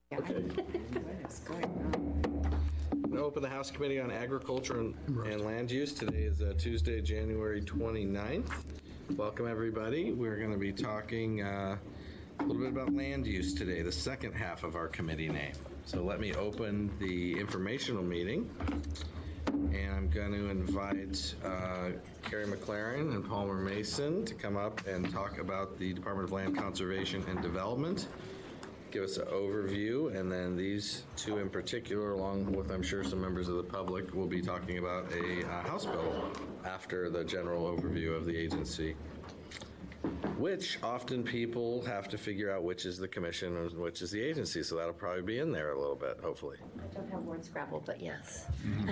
Okay. What is going on? I'm going to open the House Committee on Agriculture and Land Use. Today is Tuesday, January 29th. Welcome, everybody. We're going to be talking a little bit about land use today, the second half of our committee name. So let me open the informational meeting. And I'm going to invite Carrie McLaren and Palmer Mason to come up and talk about the Department of Land Conservation and Development, give us an overview, and then these two in particular, along with I'm sure some members of the public, will be talking about a House bill after the general overview of the agency, which often people have to figure out which is the commission and which is the agency, so that'll probably be in there a little bit, hopefully. I don't have word scrabble, but yes.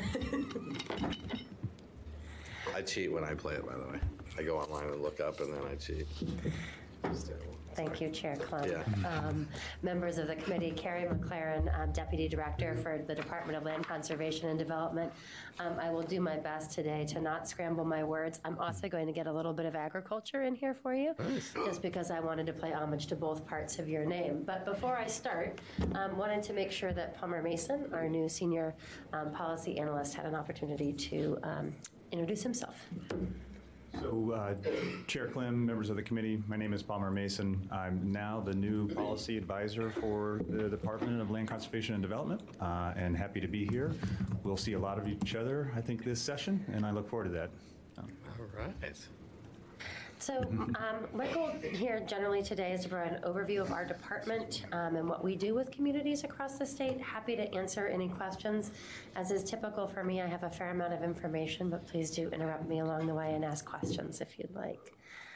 I cheat when I play it, by the way. I go online and look up, and then I cheat. It's terrible. Thank you, Chair Klum. Yeah. Members of the committee, Carrie McLaren, Deputy Director for the Department of Land Conservation and Development. I will do my best today to not scramble my words. I'm also going to get a little bit of agriculture in here for you, just because I wanted to pay homage to both parts of your name. But before I start, wanted to make sure that Palmer Mason, our new Senior Policy Analyst, had an opportunity to introduce himself. So, Chair Klim, members of the committee, my name is Palmer Mason. I'm now the new policy advisor for the Department of Land Conservation and Development, and happy to be here. We'll see a lot of each other, I think, this session, and I look forward to that. All right. So my goal here generally today is to provide an overview of our department and what we do with communities across the state. Happy to answer any questions. As is typical for me, I have a fair amount of information, but please do interrupt me along the way and ask questions if you'd like.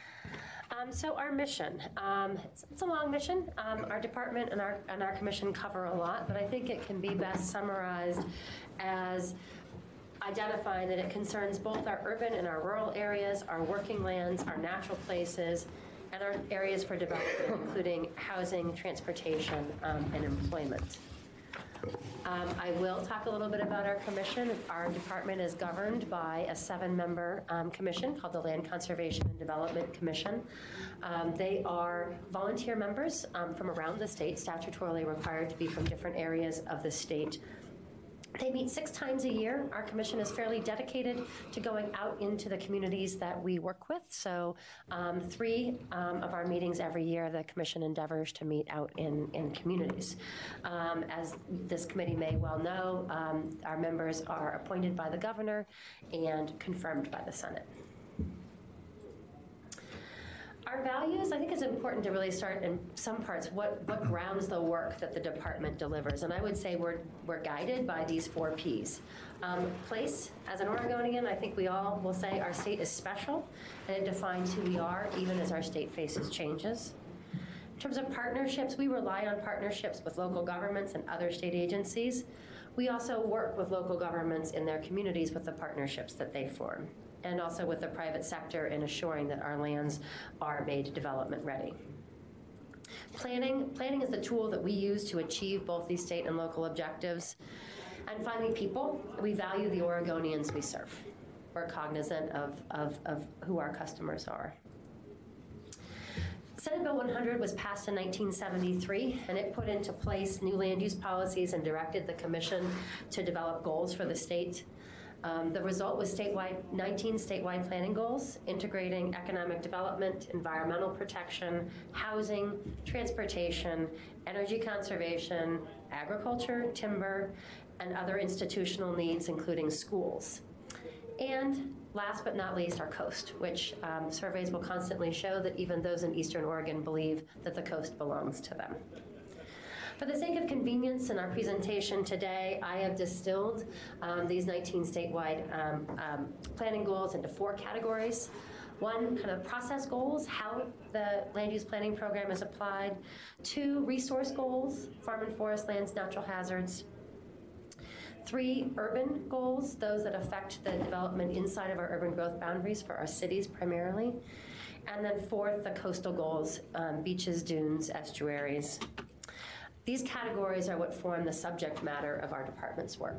So our mission, it's a long mission. Our department and our commission cover a lot, but I think it can be best summarized as identifying that it concerns both our urban and our rural areas, our working lands, our natural places, and our areas for development, including housing, transportation, and employment. I will talk a little bit about our commission. Our department is governed by a 7-member commission called the Land Conservation and Development Commission. They are volunteer members from around the state, statutorily required to be from different areas of the state. They meet 6 times a year. Our commission is fairly dedicated to going out into the communities that we work with. So 3 of our meetings every year, the commission endeavors to meet out in communities. As this committee may well know, our members are appointed by the governor and confirmed by the Senate. Our values, I think it's important to really start in some parts what grounds the work that the department delivers. And I would say we're guided by these 4 Ps. Place, as an Oregonian, I think we all will say our state is special, and it defines who we are even as our state faces changes. In terms of partnerships, we rely on partnerships with local governments and other state agencies. We also work with local governments in their communities with the partnerships that they form, and also with the private sector in assuring that our lands are made development ready. Planning is the tool that we use to achieve both these state and local objectives. And finally, people. We value the Oregonians we serve. We're cognizant of who our customers are. Senate Bill 100 was passed in 1973, and it put into place new land use policies and directed the commission to develop goals for the state. The result was 19 statewide planning goals, integrating economic development, environmental protection, housing, transportation, energy conservation, agriculture, timber, and other institutional needs, including schools. And last but not least, our coast, which surveys will constantly show that even those in Eastern Oregon believe that the coast belongs to them. For the sake of convenience in our presentation today, I have distilled these 19 statewide planning goals into 4 categories. 1, kind of process goals, how the land use planning program is applied. 2, resource goals, farm and forest lands, natural hazards. 3, urban goals, those that affect the development inside of our urban growth boundaries for our cities primarily. And then 4th, the coastal goals, beaches, dunes, estuaries. These categories are what form the subject matter of our department's work.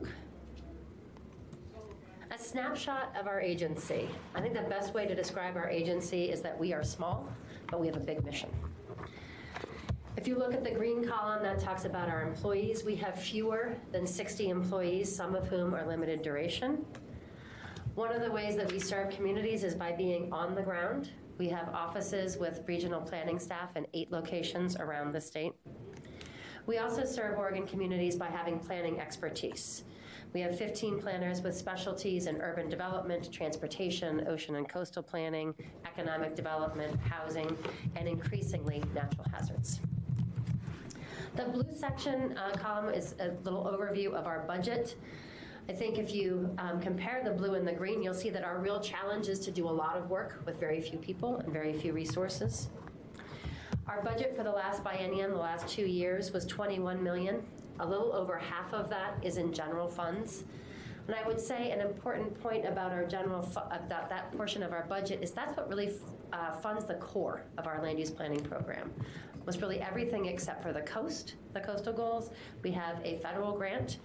A snapshot of our agency. I think the best way to describe our agency is that we are small, but we have a big mission. If you look at the green column, that talks about our employees. We have fewer than 60 employees, some of whom are limited duration. One of the ways that we serve communities is by being on the ground. We have offices with regional planning staff in 8 locations around the state. We also serve Oregon communities by having planning expertise. We have 15 planners with specialties in urban development, transportation, ocean and coastal planning, economic development, housing, and increasingly natural hazards. The blue section column is a little overview of our budget. I think if you compare the blue and the green, you'll see that our real challenge is to do a lot of work with very few people and very few resources. Our budget for the last biennium, the last 2 years, was $21 million. A little over half of that is in general funds. And I would say an important point about our that portion of our budget is that's what really funds the core of our land use planning program. Was really everything except for the coastal goals. We have a federal grant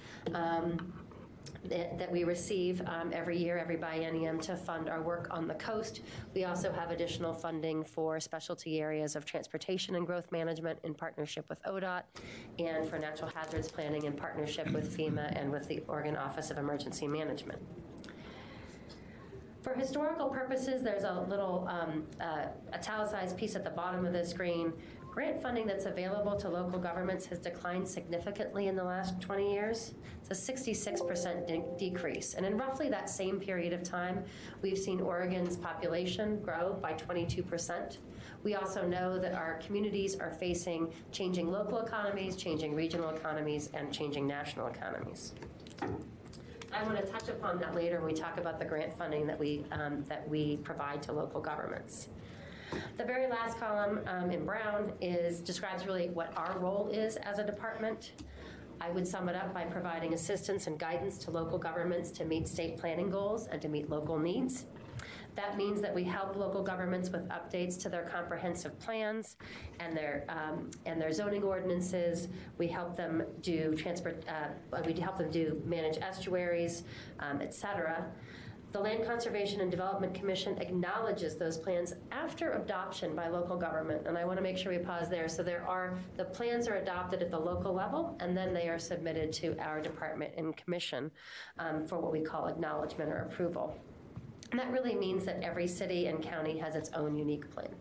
that we receive every year, every biennium, to fund our work on the coast. We also have additional funding for specialty areas of transportation and growth management in partnership with ODOT, and for natural hazards planning in partnership with FEMA and with the Oregon Office of Emergency Management. For historical purposes, there's a little italicized piece at the bottom of the screen. Grant funding that's available to local governments has declined significantly in the last 20 years. It's a 66% decrease. And in roughly that same period of time, we've seen Oregon's population grow by 22%. We also know that our communities are facing changing local economies, changing regional economies, and changing national economies. I want to touch upon that later when we talk about the grant funding that we provide to local governments. The very last column in brown describes really what our role is as a department. I would sum it up by providing assistance and guidance to local governments to meet state planning goals and to meet local needs. That means that we help local governments with updates to their comprehensive plans and their zoning ordinances. We help them do manage estuaries, et cetera. The Land Conservation and Development Commission acknowledges those plans after adoption by local government, and I want to make sure we pause there. So the plans are adopted at the local level, and then they are submitted to our department and commission for what we call acknowledgement or approval. And that really means that every city and county has its own unique plan.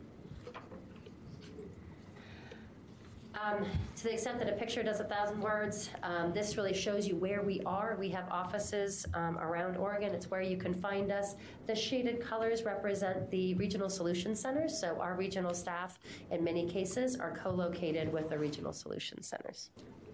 To the extent that a picture does 1,000 words, this really shows you where we are. We have offices around Oregon. It's where you can find us. The shaded colors represent the regional solution centers. So our regional staff, in many cases, are co-located with the regional solution centers.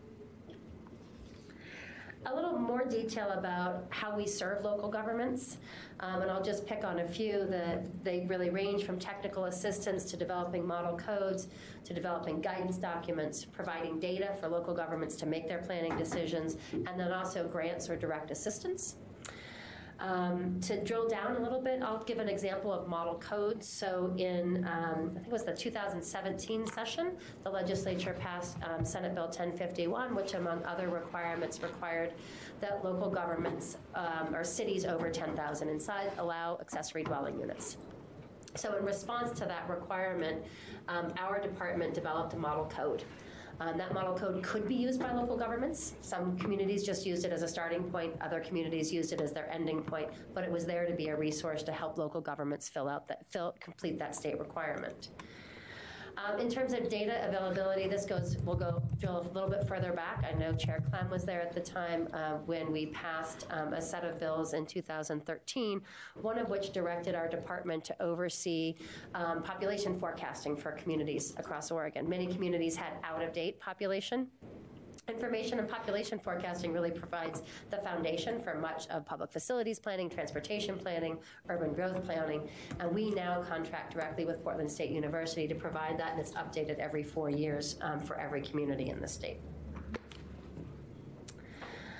A little more detail about how we serve local governments, and I'll just pick on a few. They really range from technical assistance to developing model codes, to developing guidance documents, providing data for local governments to make their planning decisions, and then also grants or direct assistance. To drill down a little bit, I'll give an example of model codes. So in, I think it was the 2017 session, the legislature passed Senate Bill 1051, which among other requirements required that local governments or cities over 10,000 in size allow accessory dwelling units. So in response to that requirement, our department developed a model code. That model code could be used by local governments. Some communities just used it as a starting point. Other communities used it as their ending point, but it was there to be a resource to help local governments complete that state requirement. In terms of data availability, we'll go drill a little bit further back. I know Chair Clem was there at the time when we passed a set of bills in 2013, one of which directed our department to oversee population forecasting for communities across Oregon. Many communities had out-of-date population information, and population forecasting really provides the foundation for much of public facilities planning, transportation planning, urban growth planning, and we now contract directly with Portland State University to provide that, and it's updated every 4 years for every community in the state. A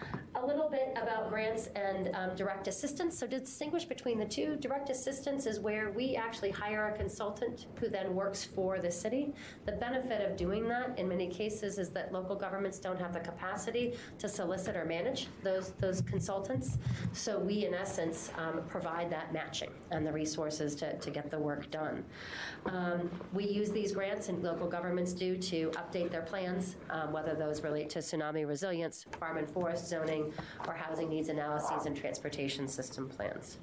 A little bit about grants and direct assistance. So to distinguish between the two, direct assistance is where we actually hire a consultant who then works for the city. The benefit of doing that in many cases is that local governments don't have the capacity to solicit or manage those consultants. So we, in essence, provide that matching and the resources to get the work done. We use these grants, and local governments do, to update their plans, whether those relate to tsunami resilience, farm and forest zoning, or housing needs analyses and transportation system plans.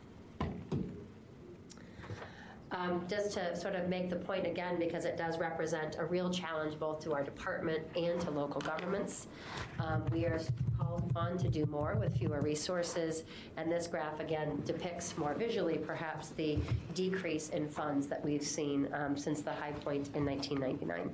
Just to sort of make the point again, because it does represent a real challenge both to our department and to local governments, we are called upon to do more with fewer resources, and this graph again depicts more visually perhaps the decrease in funds that we've seen since the high point in 1999.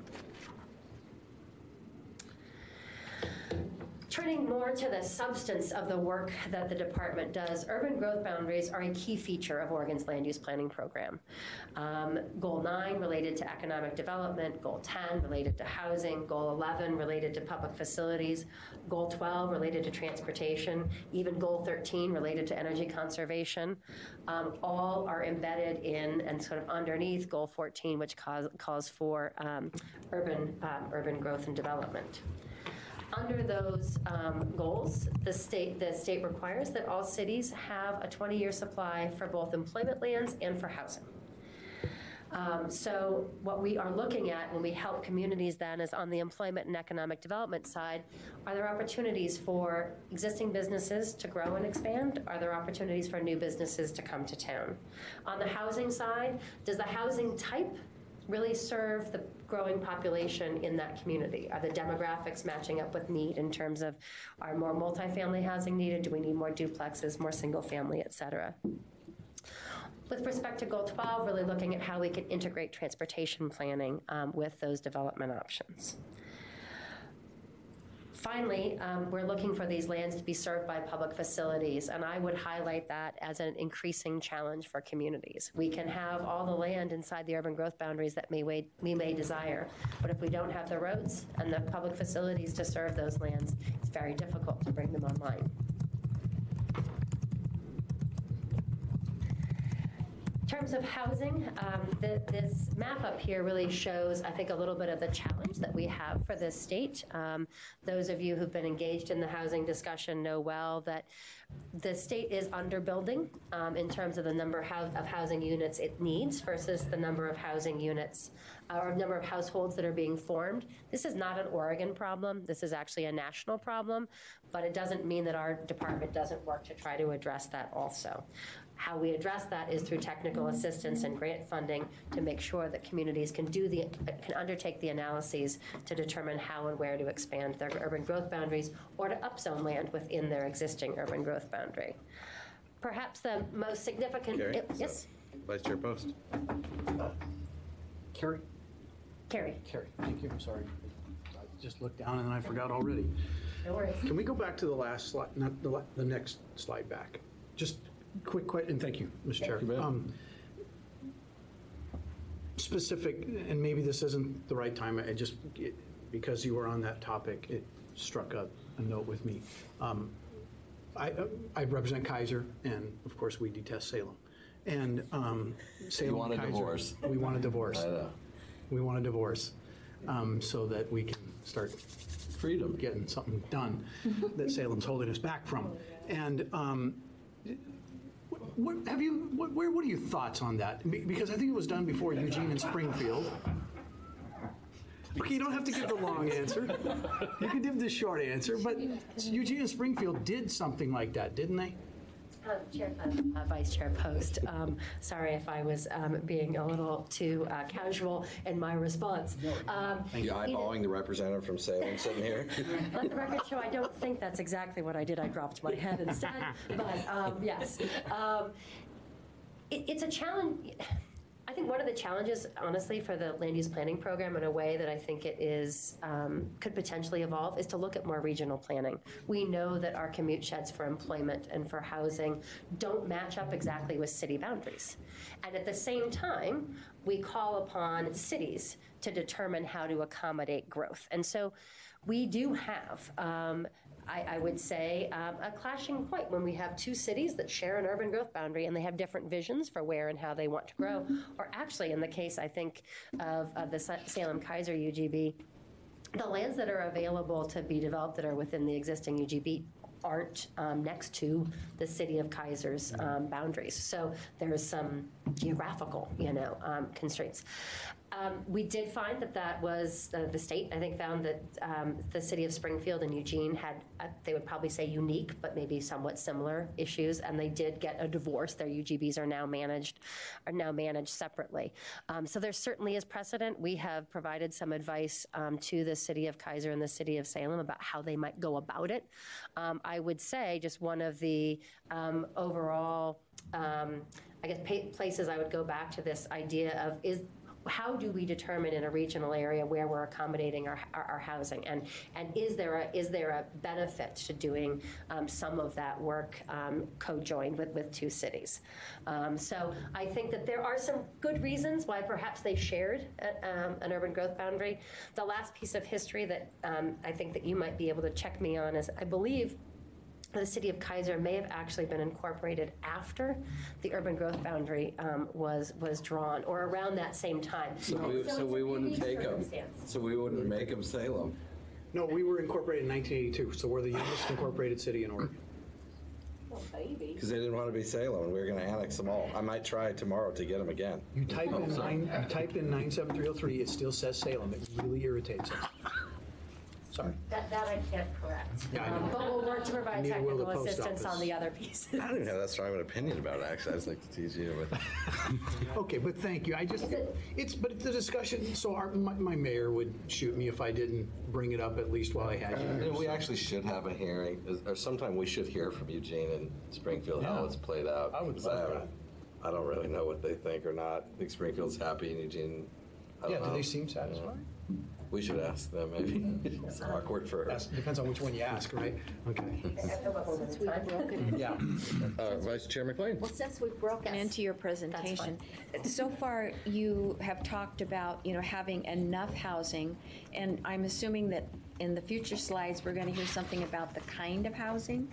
Turning more to the substance of the work that the department does, urban growth boundaries are a key feature of Oregon's land use planning program. Goal 9 related to economic development, Goal 10 related to housing, Goal 11 related to public facilities, Goal 12 related to transportation, even Goal 13 related to energy conservation. All are embedded in and sort of underneath Goal 14, which calls for urban growth and development. Under those goals, the state requires that all cities have a 20-year supply for both employment lands and for housing. So what we are looking at when we help communities then is on the employment and economic development side, are there opportunities for existing businesses to grow and expand? Are there opportunities for new businesses to come to town? On the housing side, does the housing type really serve the growing population in that community? Are the demographics matching up with need in terms of, are more multifamily housing needed? Do we need more duplexes, more single family, et cetera? With respect to Goal 12, really looking at how we can integrate transportation planning with those development options. Finally, we're looking for these lands to be served by public facilities, and I would highlight that as an increasing challenge for communities. We can have all the land inside the urban growth boundaries that we may desire, but if we don't have the roads and the public facilities to serve those lands, it's very difficult to bring them online. In terms of housing, this map up here really shows, I think, a little bit of the challenge that we have for this state. Those of you who've been engaged in the housing discussion know well that the state is underbuilding in terms of the number of housing units it needs versus the number of housing units or number of households that are being formed. This is not an Oregon problem. This is actually a national problem, but it doesn't mean that our department doesn't work to try to address that also. How we address that is through technical assistance and grant funding to make sure that communities can undertake the analyses to determine how and where to expand their urban growth boundaries or to upzone land within their existing urban growth boundary. Perhaps the most significant... Carrie? Yes? Vice Chair Post. Carrie? Carrie. Carrie, thank you, I'm sorry. I just looked down and then I forgot already. No worries. Can we go back to the last slide, not the next slide back? Just quick, and thank you, Mr. Chair. You bet. Specific, and maybe this isn't the right time, because you were on that topic, it struck a note with me. I represent Kaiser, and of course we detest Salem. And Salem You want a Kaiser, divorce. We want a divorce. I know. We want a divorce so that we can start Freedom. getting something done that Salem's holding us back from. And what are your thoughts on that? Because I think it was done before Eugene and Springfield. Okay, you don't have to give the long answer. You can give the short answer. But Eugene and Springfield did something like that, didn't they? Vice Chair Post. Sorry if I was being a little too casual in my response. You eyeballing the representative from Salem sitting here? Let the record show I don't think that's exactly what I did. I dropped my head instead. But yes, it's a challenge. I think one of the challenges, honestly, for the land use planning program in a way that I think it is could potentially evolve is to look at more regional planning. We know that our commute sheds for employment and for housing don't match up exactly with city boundaries. And at the same time, we call upon cities to determine how to accommodate growth. And so we do have I would say a clashing point when we have two cities that share an urban growth boundary and they have different visions for where and how they want to grow. Or actually, in the case, I think, of the Salem-Kaiser UGB, the lands that are available to be developed that are within the existing UGB aren't next to the city of Kaiser's boundaries. So there's some geographical, constraints. We did find that was, the state, I think, found that the city of Springfield and Eugene had, they would probably say unique, but maybe somewhat similar issues, and they did get a divorce. Their UGBs are now managed separately. So there certainly is precedent. We have provided some advice to the city of Kaiser and the city of Salem about how they might go about it. I would say just one of the overall, places I would go back to this idea of how do we determine in a regional area where we're accommodating our housing, and is there a benefit to doing some of that work co-joined with two cities? So I think that there are some good reasons why perhaps they shared an urban growth boundary. The last piece of history that I think that you might be able to check me on is, I believe the city of Kaiser may have actually been incorporated after the urban growth boundary was drawn, or around that same time. So we wouldn't take them. So we wouldn't make them Salem. No, we were incorporated in 1982, so we're the youngest incorporated city in Oregon. Because they didn't want to be Salem, and we were going to annex them all. I might try tomorrow to get them again. You type in 97303, it still says Salem. It really irritates us. Sorry. That I can't correct. Yeah, I know. But we'll work to provide Neither will the technical post assistance office. on the other pieces. I don't even have that strong of an opinion about it, actually. I just like to tease you. But Okay, but thank you. But the discussion, so my mayor would shoot me if I didn't bring it up at least while I had you here. we actually should have a hearing, or sometime we should hear from Eugene and Springfield how Yeah. it's played out. I would 'cause love haven't- I don't really know what they think or not. I think Springfield's happy, and Eugene, I Yeah, don't do know. they seem satisfied? We should ask them, maybe. It's awkward for her. Depends on which one you ask, right? Okay. Since we've broken, Yeah. Vice Chair McLean. well, since we've broken Yes. into your presentation, so far you have talked about, having enough housing, and I'm assuming that in the future slides, we're going to hear something about the kind of housing.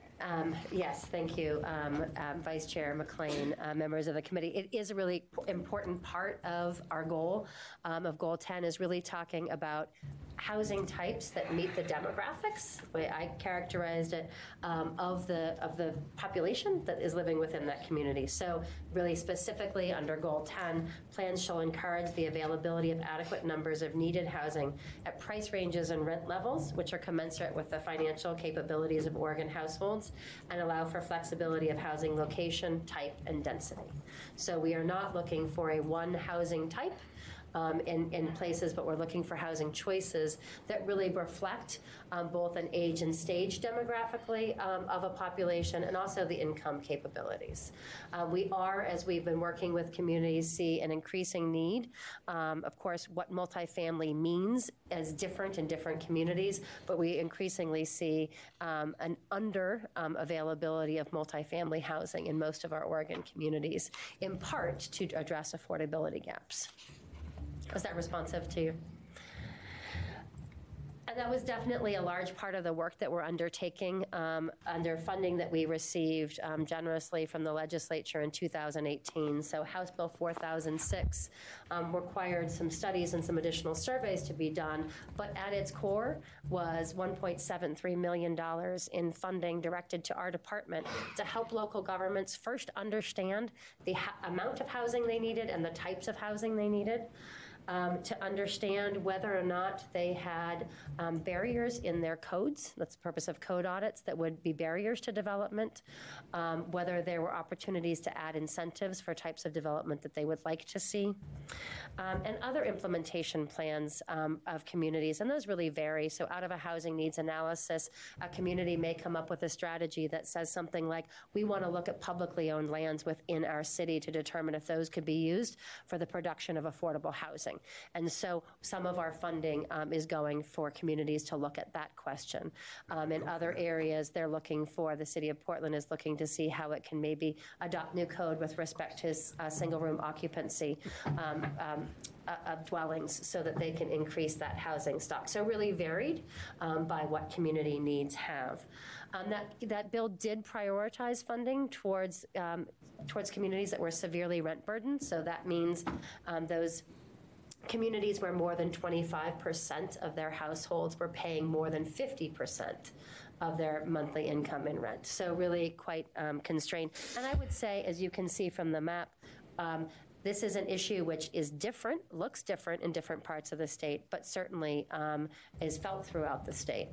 Yes, thank you, Vice Chair McLean, members of the committee. It is a really important part of our goal, of Goal 10, is really talking about housing types that meet the demographics, the way I characterized it, of the population that is living within that community. So really specifically under Goal 10, plans shall encourage the availability of adequate numbers of needed housing at price ranges and rent levels, which are commensurate with the financial capabilities of Oregon households, and allow for flexibility of housing location, type, and density. So we are not looking for a one housing type in places, but we're looking for housing choices that really reflect both an age and stage demographically of a population, and also the income capabilities. We are, as we've been working with communities, see an increasing need. Of course, what multifamily means is different in different communities, but we increasingly see an availability of multifamily housing in most of our Oregon communities, in part to address affordability gaps. Was that responsive to you? And that was definitely a large part of the work that we're undertaking under funding that we received generously from the legislature in 2018. So House Bill 4006 required some studies and some additional surveys to be done, but at its core was $1.73 million in funding directed to our department to help local governments first understand the amount of housing they needed and the types of housing they needed. To understand whether or not they had barriers in their codes, that's the purpose of code audits, that would be barriers to development, whether there were opportunities to add incentives for types of development that they would like to see, and other implementation plans of communities, and those really vary. So out of a housing needs analysis, a community may come up with a strategy that says something like, we want to look at publicly owned lands within our city to determine if those could be used for the production of affordable housing. housing. And so some of our funding is going for communities to look at that question. In other areas, they're looking for, the city of Portland is looking to see how it can maybe adopt new code with respect to single room occupancy of dwellings so that they can increase that housing stock. So really varied by what community needs have. That bill did prioritize funding towards communities that were severely rent burdened. So that means those communities where more than 25% of their households were paying more than 50% of their monthly income in rent. So really quite constrained. And I would say, as you can see from the map, this is an issue which is different, looks different in different parts of the state, but certainly is felt throughout the state.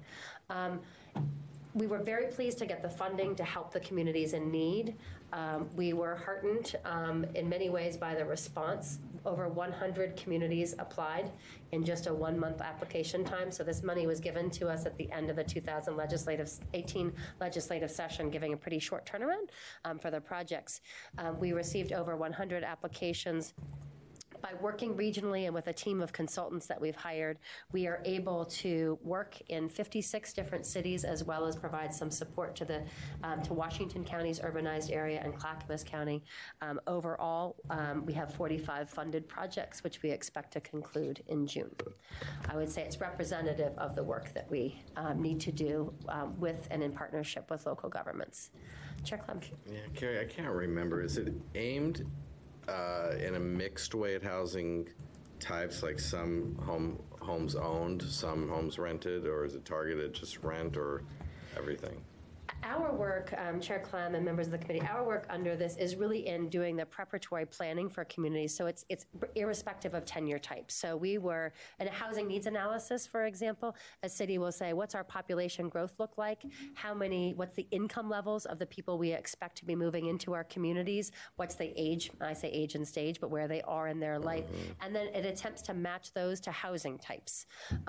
We were very pleased to get the funding to help the communities in need. We were heartened in many ways by the response. Over 100 communities applied in just a 1-month application time. So this money was given to us at the end of the 2018 legislative session, giving a pretty short turnaround for the projects. We received over 100 applications. By working regionally and with a team of consultants that we've hired, we are able to work in 56 different cities, as well as provide some support to to Washington County's urbanized area and Clackamas County. Overall, we have 45 funded projects, which we expect to conclude in June. I would say it's representative of the work that we need to do with and in partnership with local governments. Chair Clem. Yeah, Carrie, I can't remember. Is it aimed in a mixed way at housing types, like some homes owned, some homes rented, or is it targeted just rent or everything? Our work, Chair Clem and members of the committee, our work under this is really in doing the preparatory planning for communities. So it's irrespective of tenure type. So we were, in a housing needs analysis, for example, a city will say, what's our population growth look like? What's the income levels of the people we expect to be moving into our communities? What's the age? I say age and stage, but where they are in their life. And then it attempts to match those to housing types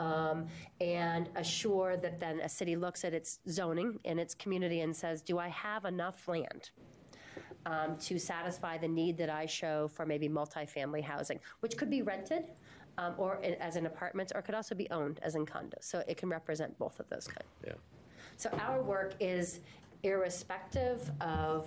and assure that then a city looks at its zoning and its community and says, do I have enough land to satisfy the need that I show for maybe multifamily housing, which could be rented or as in apartments, or could also be owned as in condos. So it can represent both of those kinds. Yeah. So our work is irrespective of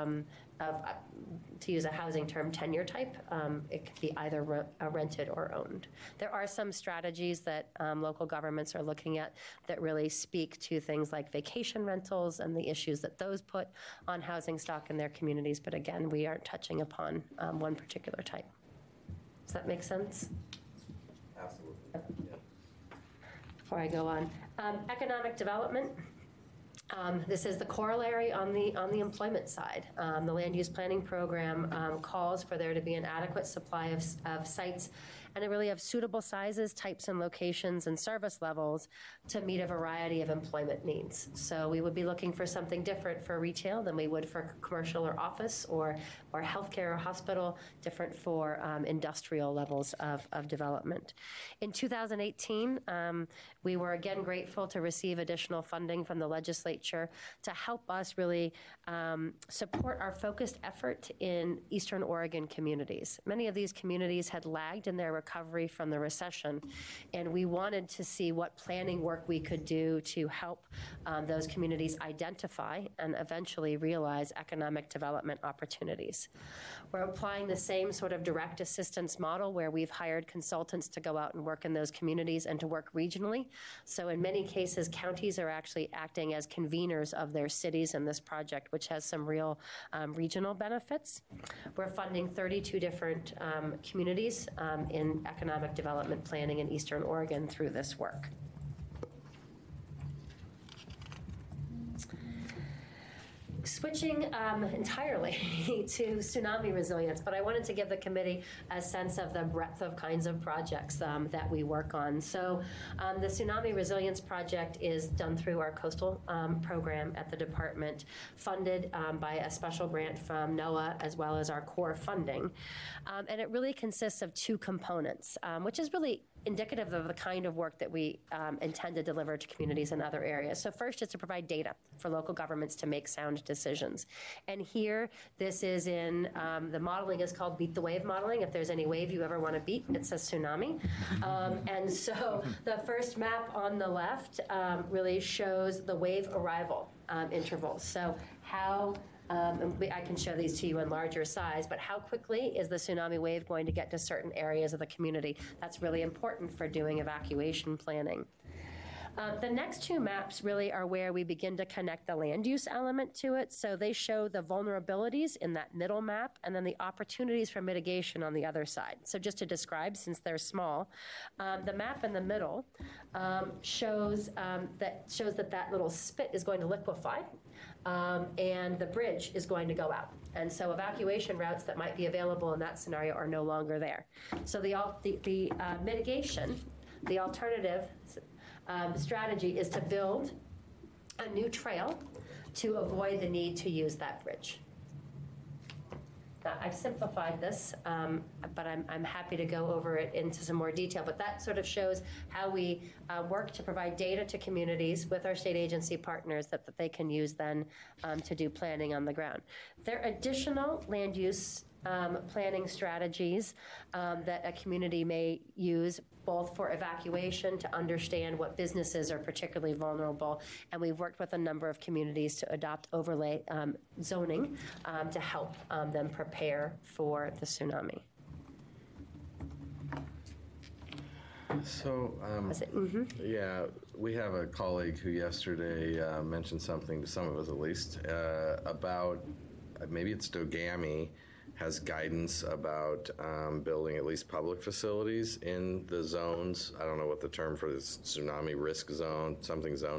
to use a housing term, tenure type. It could be either rented or owned. There are some strategies that local governments are looking at that really speak to things like vacation rentals and the issues that those put on housing stock in their communities. But again, we aren't touching upon one particular type. Does that make sense? Absolutely. Yeah. Before I go on, economic development. This is the corollary on the employment side. The land use planning program calls for there to be an adequate supply of sites and really of suitable sizes, types, and locations and service levels to meet a variety of employment needs. So we would be looking for something different for retail than we would for commercial or office or healthcare or hospital, different for industrial levels of development. In 2018, we were again grateful to receive additional funding from the legislature to help us really support our focused effort in Eastern Oregon communities. Many of these communities had lagged in their recovery from the recession, and we wanted to see what planning work we could do to help those communities identify and eventually realize economic development opportunities. We're applying the same sort of direct assistance model where we've hired consultants to go out and work in those communities and to work regionally. So in many cases, counties are actually acting as conveners of their cities in this project, which has some real regional benefits. We're funding 32 different communities in economic development planning in Eastern Oregon through this work. Switching entirely to tsunami resilience, but I wanted to give the committee a sense of the breadth of kinds of projects that we work on. So the Tsunami Resilience Project is done through our coastal program at the department, funded by a special grant from NOAA as well as our core funding. And it really consists of two components, which is really indicative of the kind of work that we intend to deliver to communities in other areas. So first is to provide data for local governments to make sound decisions. And here, this is in, the modeling is called Beat the Wave modeling. If there's any wave you ever want to beat, it's a tsunami. And so the first map on the left really shows the wave arrival intervals. So how, I can show these to you in larger size, but how quickly is the tsunami wave going to get to certain areas of the community? That's really important for doing evacuation planning. The next two maps really are where we begin to connect the land use element to it. So they show the vulnerabilities in that middle map and then the opportunities for mitigation on the other side. So just to describe, since they're small, the map in the middle shows that little spit is going to liquefy. And the bridge is going to go out. And so evacuation routes that might be available in that scenario are no longer there. So the mitigation, the alternative strategy is to build a new trail to avoid the need to use that bridge. Now, I've simplified this, but I'm happy to go over it into some more detail. But that sort of shows how we work to provide data to communities with our state agency partners that they can use then to do planning on the ground. There are additional land use planning strategies that a community may use both for evacuation to understand what businesses are particularly vulnerable. And we've worked with a number of communities to adopt overlay zoning to help them prepare for the tsunami. So, yeah, we have a colleague who yesterday mentioned something to some of us at least about maybe it's Dogami has guidance about building at least public facilities in the zones. I don't know what the term for this tsunami risk zone, something zone.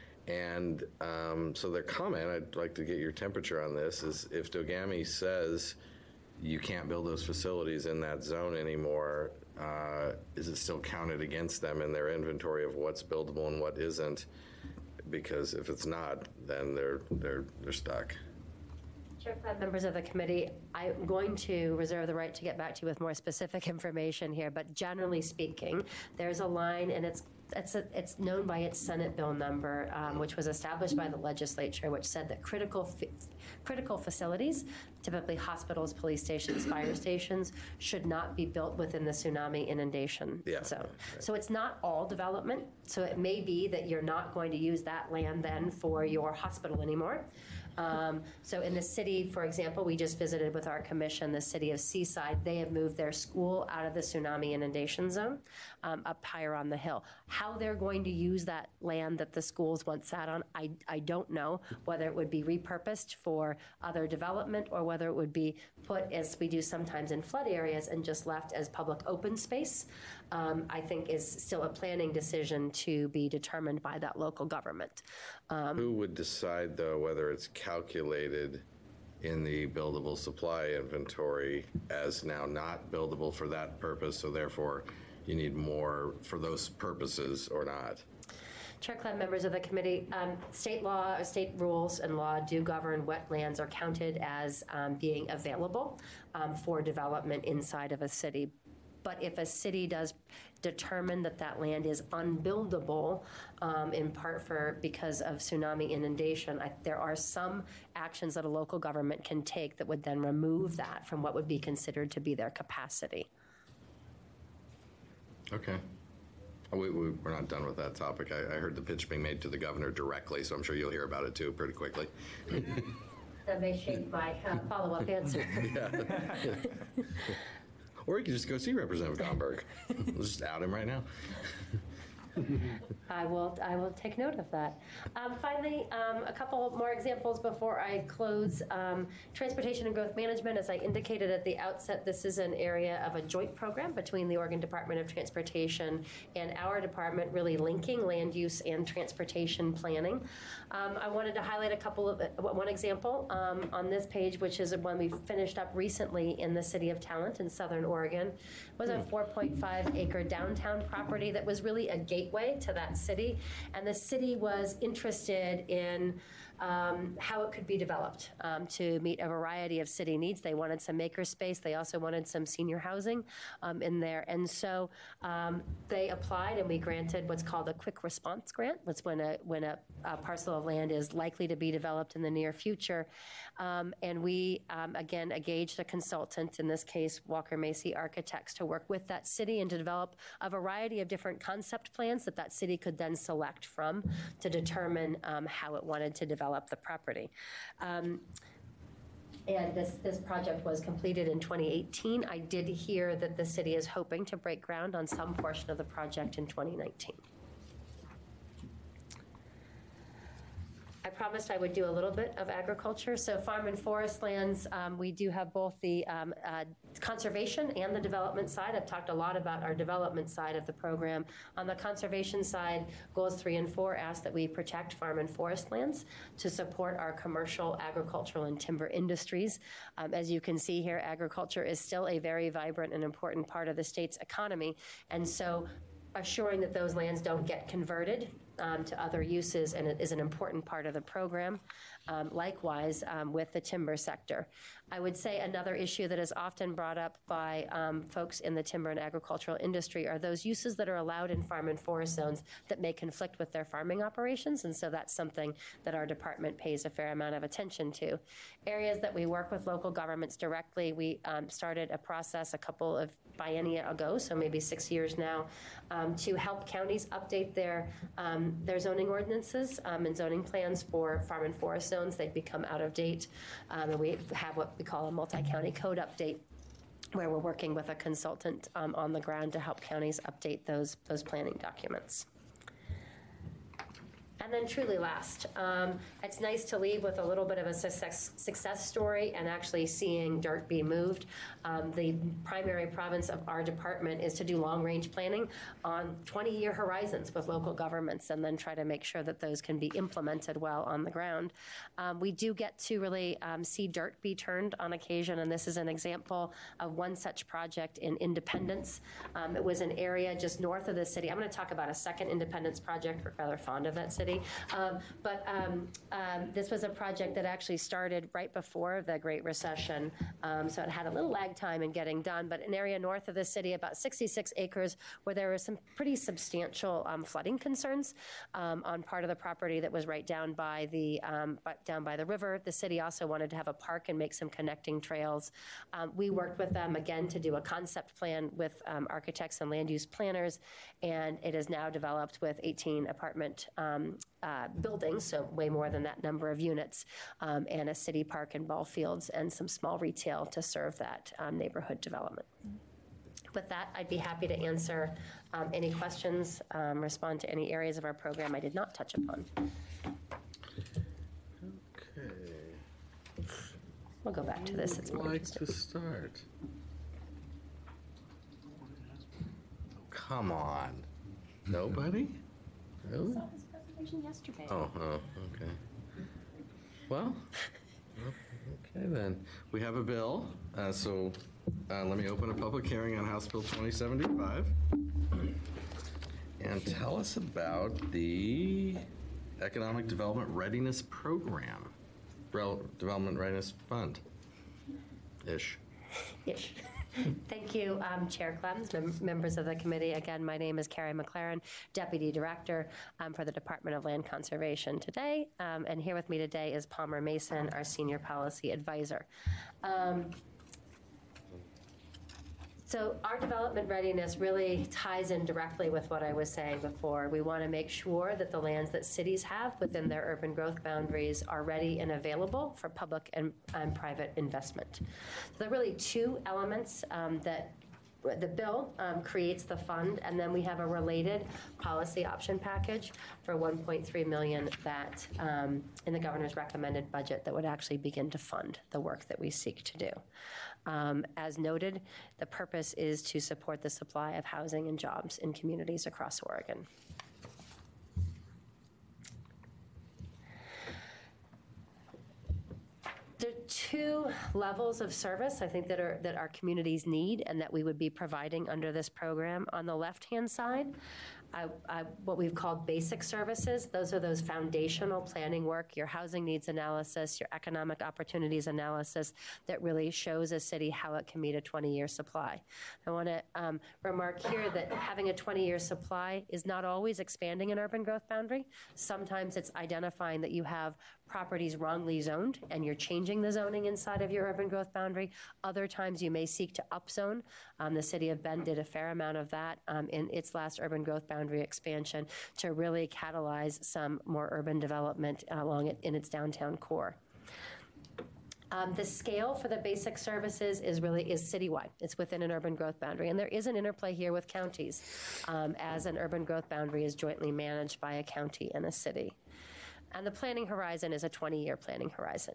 And so their comment, I'd like to get your temperature on this, is if Dogami says you can't build those facilities in that zone anymore, is it still counted against them in their inventory of what's buildable and what isn't? Because if it's not, then they're stuck. Chair Club, members of the committee, I'm going to reserve the right to get back to you with more specific information here, but generally speaking, there's a line, and it's known by its Senate bill number, which was established by the legislature, which said that critical facilities, typically hospitals, police stations, fire stations, should not be built within the tsunami inundation zone. So it's not all development. So it may be that you're not going to use that land then for your hospital anymore. So in the city, for example, we just visited with our commission, the city of Seaside. They have moved their school out of the tsunami inundation zone up higher on the hill. How they're going to use that land that the schools once sat on, I don't know, whether it would be repurposed for other development or whether it would be put, as we do sometimes in flood areas, and just left as public open space. I think is still a planning decision to be determined by that local government. Who would decide, though, whether it's calculated in the buildable supply inventory as now not buildable for that purpose, so therefore you need more for those purposes or not? Chair Club, members of the committee, state law, state rules and law do govern what lands are counted as being available for development inside of a city. But if a city does determine that that land is unbuildable, in part because of tsunami inundation, there are some actions that a local government can take that would then remove that from what would be considered to be their capacity. Okay. We're not done with that topic. I heard the pitch being made to the governor directly, so I'm sure you'll hear about it too pretty quickly. That may shape my follow-up answer. Or you could just go see Representative Gomberg. We'll just out him right now. I will take note of that. Finally, a couple more examples before I close. Transportation and Growth Management, as I indicated at the outset, this is an area of a joint program between the Oregon Department of Transportation and our department, really linking land use and transportation planning. I wanted to highlight one example on this page, which is one we finished up recently in the city of Talent in Southern Oregon. It was a 4.5 acre downtown property that was really a gateway to that city, and the city was interested in how it could be developed to meet a variety of city needs. They wanted some maker space. They also wanted some senior housing in there. And so they applied, and we granted what's called a quick response grant. That's when a parcel of land is likely to be developed in the near future. And we, again, engaged a consultant, in this case, Walker Macy Architects, to work with that city and to develop a variety of different concept plans that city could then select from to determine how it wanted to develop the property. And this project was completed in 2018. I did hear that the city is hoping to break ground on some portion of the project in 2019. I promised I would do a little bit of agriculture. So farm and forest lands, we do have both the conservation and the development side. I've talked a lot about our development side of the program. On the conservation side, goals 3 and 4 ask that we protect farm and forest lands to support our commercial, agricultural, and timber industries. As you can see here, agriculture is still a very vibrant and important part of the state's economy. And so assuring that those lands don't get converted to other uses, and it is an important part of the program. Likewise, with the timber sector. I would say another issue that is often brought up by folks in the timber and agricultural industry are those uses that are allowed in farm and forest zones that may conflict with their farming operations, and so that's something that our department pays a fair amount of attention to. Areas that we work with local governments directly, we started a process a couple of biennia ago, so maybe 6 years now, to help counties update their zoning ordinances and zoning plans for farm and forest zones. They've become out of date, and we have what we call a multi-county code update, where we're working with a consultant on the ground to help counties update those planning documents. And then truly last, it's nice to leave with a little bit of a success story and actually seeing dirt be moved. The primary province of our department is to do long-range planning on 20-year horizons with local governments and then try to make sure that those can be implemented well on the ground. We do get to really see dirt be turned on occasion, and this is an example of one such project in Independence. It was an area just north of the city. I'm going to talk about a second Independence project. We're rather fond of that city. This was a project that actually started right before the Great Recession, so it had a little lag time in getting done, but an area north of the city, about 66 acres, where there were some pretty substantial flooding concerns on part of the property that was right down by the river. The city also wanted to have a park and make some connecting trails. We worked with them, again, to do a concept plan with architects and land use planners, and it is now developed with 18 apartment buildings, so way more than that number of units, and a city park and ball fields and some small retail to serve that neighborhood development. With that, I'd be happy to answer any questions, respond to any areas of our program I did not touch upon. Okay. We'll go back to this. It's more Like interesting. to start. Come on. Nobody? Really? Yesterday. Oh, okay. Well, okay then. We have a bill, so let me open a public hearing on House Bill 2075. And tell us about the Economic Development Readiness Program, Development Readiness Fund, ish. Ish. Thank you, Chair Clems, members of the committee. Again, my name is Carrie McLaren, Deputy Director for the Department of Land Conservation today. And here with me today is Palmer Mason, our Senior Policy Advisor. So our development readiness really ties in directly with what I was saying before. We want to make sure that the lands that cities have within their urban growth boundaries are ready and available for public and private investment. So there are really two elements that the bill creates the fund, and then we have a related policy option package for $1.3 million that in the governor's recommended budget that would actually begin to fund the work that we seek to do. As noted, the purpose is to support the supply of housing and jobs in communities across Oregon. There are two levels of service, I think, that our communities need and that we would be providing under this program. On the left-hand side, what we've called basic services. Those are those foundational planning work, your housing needs analysis, your economic opportunities analysis that really shows a city how it can meet a 20-year supply. I want to remark here that having a 20-year supply is not always expanding an urban growth boundary. Sometimes it's identifying that you have properties wrongly zoned and you're changing the zoning inside of your urban growth boundary. Other times you may seek to upzone. The city of Bend did a fair amount of that in its last urban growth boundary expansion to really catalyze some more urban development along in its downtown core. The scale for the basic services is citywide. It's within an urban growth boundary. And there is an interplay here with counties as an urban growth boundary is jointly managed by a county and a city. And the planning horizon is a 20-year planning horizon.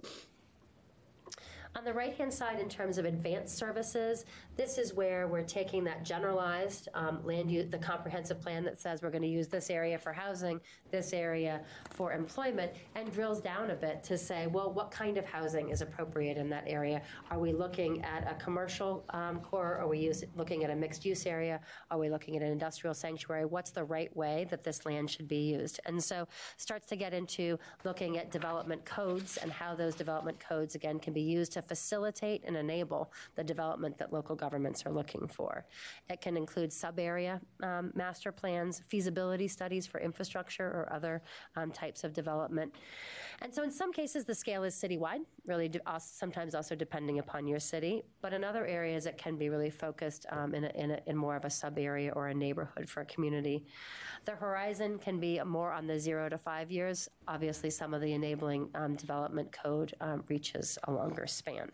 On the right-hand side, in terms of advanced services, this is where we're taking that generalized land use, the comprehensive plan that says we're going to use this area for housing, this area for employment, and drills down a bit to say, well, what kind of housing is appropriate in that area? Are we looking at a commercial core? Are we looking at a mixed-use area? Are we looking at an industrial sanctuary? What's the right way that this land should be used? And so starts to get into looking at development codes and how those development codes, again, can be used to facilitate and enable the development that local governments are looking for. It can include sub-area master plans, feasibility studies for infrastructure or other types of development. And so in some cases, the scale is citywide, really sometimes also depending upon your city. But in other areas, it can be really focused in more of a sub-area or a neighborhood for a community. The horizon can be more on the 0 to 5 years. Obviously, some of the enabling development code reaches a longer span.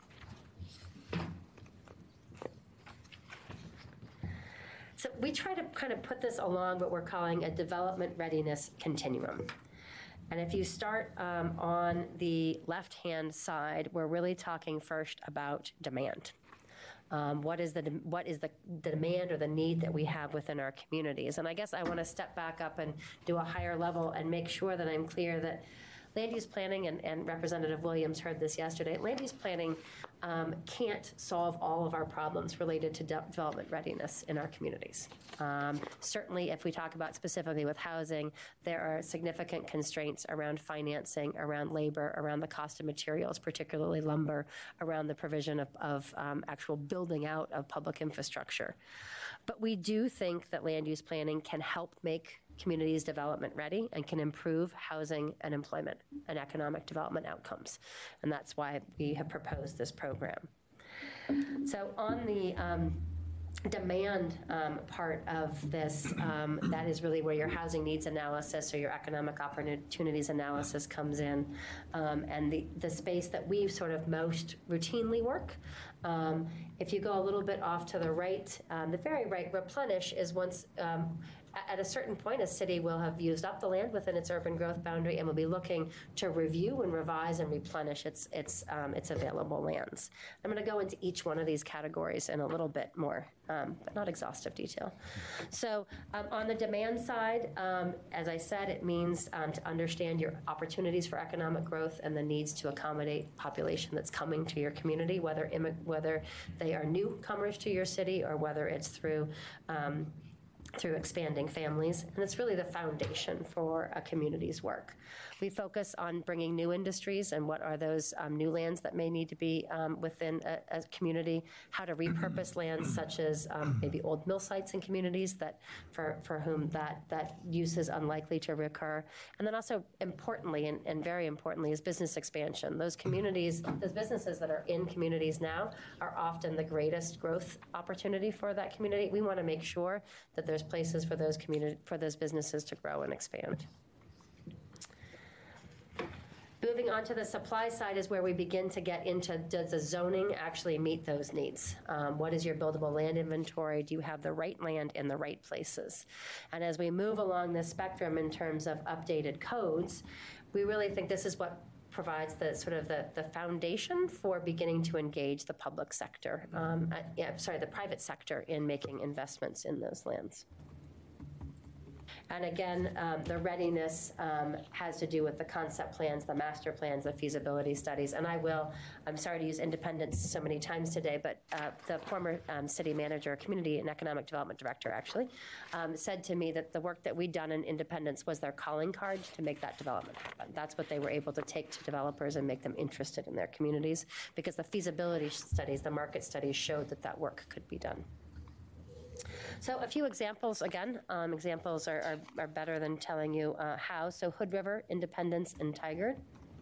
So we try to kind of put this along what we're calling a development readiness continuum. And if you start on the left-hand side, we're really talking first about demand. What is the demand or the need that we have within our communities? And I guess I want to step back up and do a higher level and make sure that I'm clear that land use planning, and Representative Williams heard this yesterday, land use planning can't solve all of our problems related to development readiness in our communities. Certainly, if we talk about specifically with housing, there are significant constraints around financing, around labor, around the cost of materials, particularly lumber, around the provision of actual building out of public infrastructure. But we do think that land use planning can help make communities development ready and can improve housing and employment and economic development outcomes. And that's why we have proposed this program. So on the demand part of this, that is really where your housing needs analysis or your economic opportunities analysis comes in. And the space that we sort of most routinely work. If you go a little bit off to the right, the very right, replenish is once at a certain point, a city will have used up the land within its urban growth boundary and will be looking to review and revise and replenish its available lands. I'm going to go into each one of these categories in a little bit more, but not exhaustive detail. So on the demand side, as I said, it means to understand your opportunities for economic growth and the needs to accommodate population that's coming to your community, whether they are newcomers to your city or whether it's through expanding families, and it's really the foundation for a community's work. We focus on bringing new industries and what are those new lands that may need to be within a community, how to repurpose lands such as maybe old mill sites in communities that for whom that use is unlikely to recur. And then also importantly, and very importantly, is business expansion. Those communities, those businesses that are in communities now are often the greatest growth opportunity for that community. We want to make sure that there's places for those businesses to grow and expand. Moving on to the supply side is where we begin to get into, does the zoning actually meet those needs? What is your buildable land inventory? Do you have the right land in the right places? And as we move along this spectrum in terms of updated codes, we really think this is what provides the sort of the foundation for beginning to engage the public sector, the private sector in making investments in those lands. And again, the readiness has to do with the concept plans, the master plans, the feasibility studies. And I'm sorry to use Independence so many times today, but the former city manager, community and economic development director actually, said to me that the work that we'd done in Independence was their calling card to make that development happen. That's what they were able to take to developers and make them interested in their communities, because the feasibility studies, the market studies showed that that work could be done. So a few examples, again, examples are better than telling you how. So Hood River, Independence, and Tigard.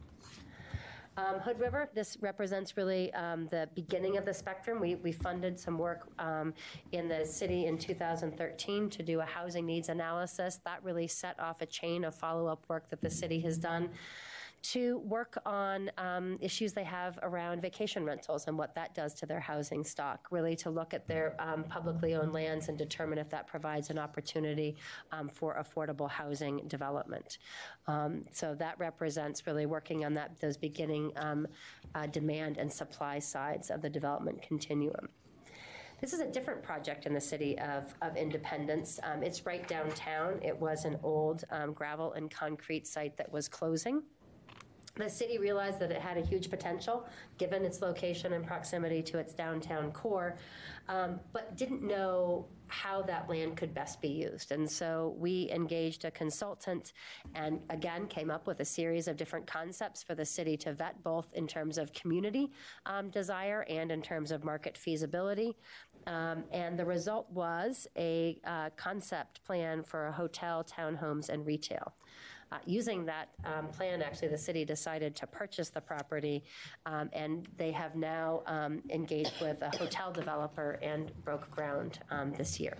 Hood River, this represents really the beginning of the spectrum. We funded some work in the city in 2013 to do a housing needs analysis. That really set off a chain of follow-up work that the city has done to work on issues they have around vacation rentals and what that does to their housing stock, really to look at their publicly owned lands and determine if that provides an opportunity for affordable housing development. So that represents really working on those beginning demand and supply sides of the development continuum. This is a different project in the city of Independence. It's right downtown. It was an old gravel and concrete site that was closing. The city realized that it had a huge potential, given its location and proximity to its downtown core, but didn't know how that land could best be used. And so we engaged a consultant and, again, came up with a series of different concepts for the city to vet, both in terms of community desire and in terms of market feasibility. And the result was a concept plan for a hotel, townhomes, and retail. Using that plan, actually, the city decided to purchase the property, and they have now engaged with a hotel developer and broke ground this year.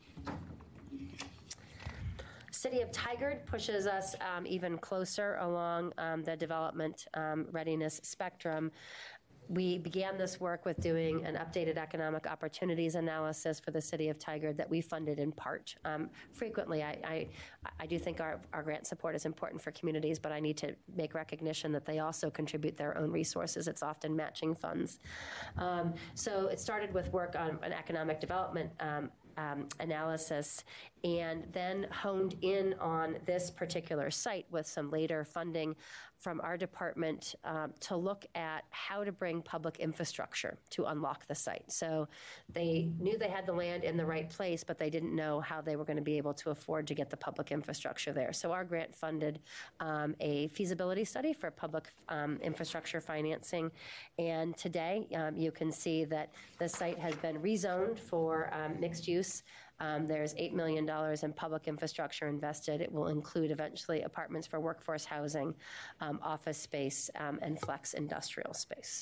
City of Tigard pushes us even closer along the development readiness spectrum. We began this work with doing an updated economic opportunities analysis for the city of Tigard that we funded in part. Frequently, I do think our grant support is important for communities, but I need to make recognition that they also contribute their own resources. It's often matching funds. So it started with work on an economic development analysis, and then honed in on this particular site with some later funding from our department to look at how to bring public infrastructure to unlock the site. So they knew they had the land in the right place, but they didn't know how they were going to be able to afford to get the public infrastructure there. So our grant funded a feasibility study for public infrastructure financing. And today you can see that the site has been rezoned for mixed use. There's $8 million in public infrastructure invested. It will include eventually apartments for workforce housing, office space, and flex industrial space.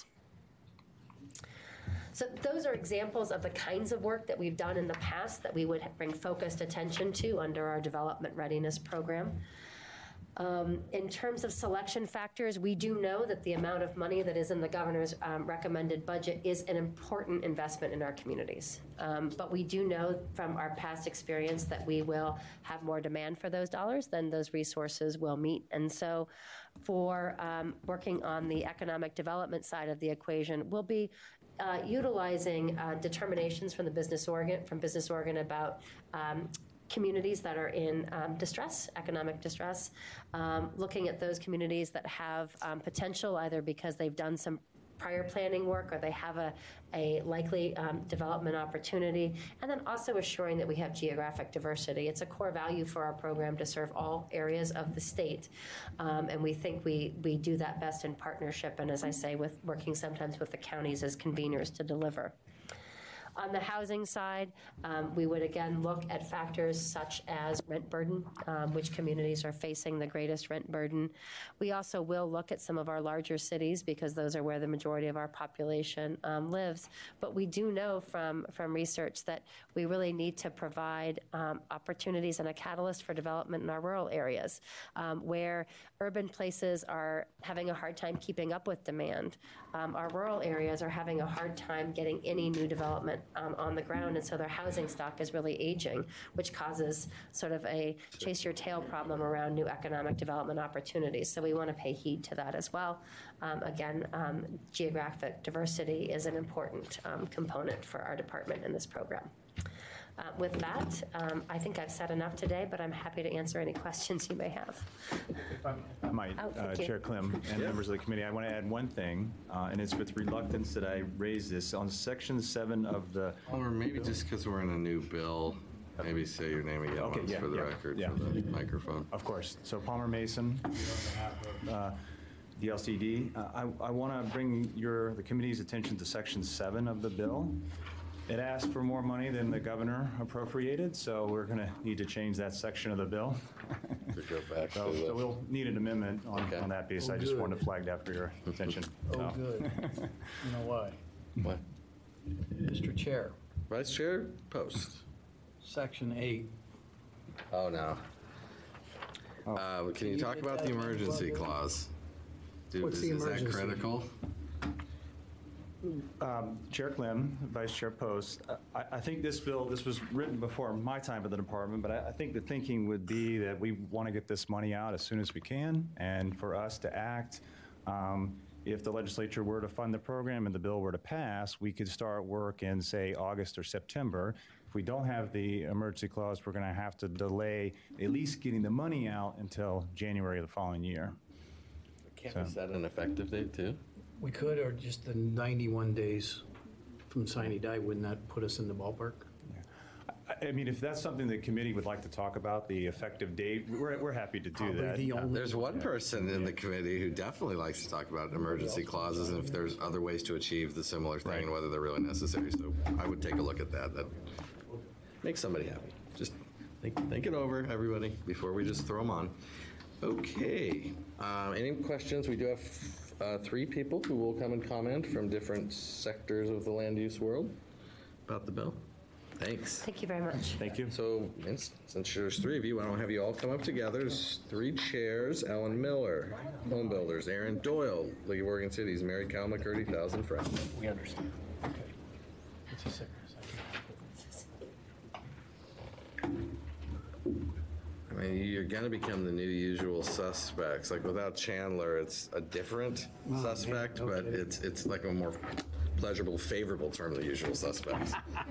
So those are examples of the kinds of work that we've done in the past that we would bring focused attention to under our development readiness program. In terms of selection factors, we do know that the amount of money that is in the governor's recommended budget is an important investment in our communities. But we do know from our past experience that we will have more demand for those dollars than those resources will meet. And so for working on the economic development side of the equation, we'll be utilizing determinations from Business Oregon about communities that are in distress, economic distress, looking at those communities that have potential either because they've done some prior planning work or they have a likely development opportunity, and then also assuring that we have geographic diversity. It's a core value for our program to serve all areas of the state, and we think we do that best in partnership and, as I say, with working sometimes with the counties as conveners to deliver. On the housing side, we would again look at factors such as rent burden, which communities are facing the greatest rent burden. We also will look at some of our larger cities because those are where the majority of our population lives. But we do know from research that we really need to provide opportunities and a catalyst for development in our rural areas, where urban places are having a hard time keeping up with demand. Our rural areas are having a hard time getting any new development on the ground, and so their housing stock is really aging, which causes sort of a chase your tail problem around new economic development opportunities. So we want to pay heed to that as well. Again, geographic diversity is an important component for our department in this program. With that, I think I've said enough today, but I'm happy to answer any questions you may have. I might, Oh, thank you. Chair Klim and members of the committee, I want to add one thing, and it's with reluctance that I raise this. On Section 7 of the, Or maybe just because we're in a new bill, maybe say your name again Okay, once yeah, for the yeah, record, yeah. for the microphone. of course, so Palmer Mason, the LCD. I want to bring the committee's attention to Section 7 of the bill. It asks for more money than the governor appropriated, so we're going to need to change that section of the bill. To go back to So the- we'll need an amendment Okay. on that piece. Oh, I just good. wanted to flag that for your attention. Oh, good. You know why? What? Mr. Chair, Vice Chair Post. Section 8. Oh, no. Can you you talk get about that the in the emergency budget? clause? What's the Is that emergency? critical? Chair Klim, Vice Chair Post, I think this was written before my time at the department, but I think the thinking would be that we want to get this money out as soon as we can, and for us to act, if the legislature were to fund the program and the bill were to pass, we could start work in, say, August or September. If we don't have the emergency clause, we're going to have to delay at least getting the money out until January of the following year. Can't we set an effective date, too? We could, or just the 91 days from sine die, wouldn't that put us in the ballpark? I mean, if that's something the committee would like to talk about, the effective date, we're happy to do Probably that. the only- There's one person in the committee who definitely likes to talk about emergency clauses and if there's other ways to achieve the similar thing, and whether they're really necessary. So I would take a look at that. That makes somebody happy. Just think it over, everybody, before we just throw them on. Okay. Any questions? We do have 3 people who will come and comment from different sectors of the land use world about the bill. Thanks. Thank you very much. Thank you. So, since there's 3 of you, why don't have you all come up together? There's 3 chairs: Ellen Miller, Home Builders; Aaron Doyle, League of Oregon Cities; Mary Cal McCurdy, Thousand Friends. We understand. Okay. It's a sickness. I mean, you're gonna become the new usual suspects. Like without Chandler, it's a different suspect, no but kidding. it's like a more pleasurable, favorable term than the usual suspects.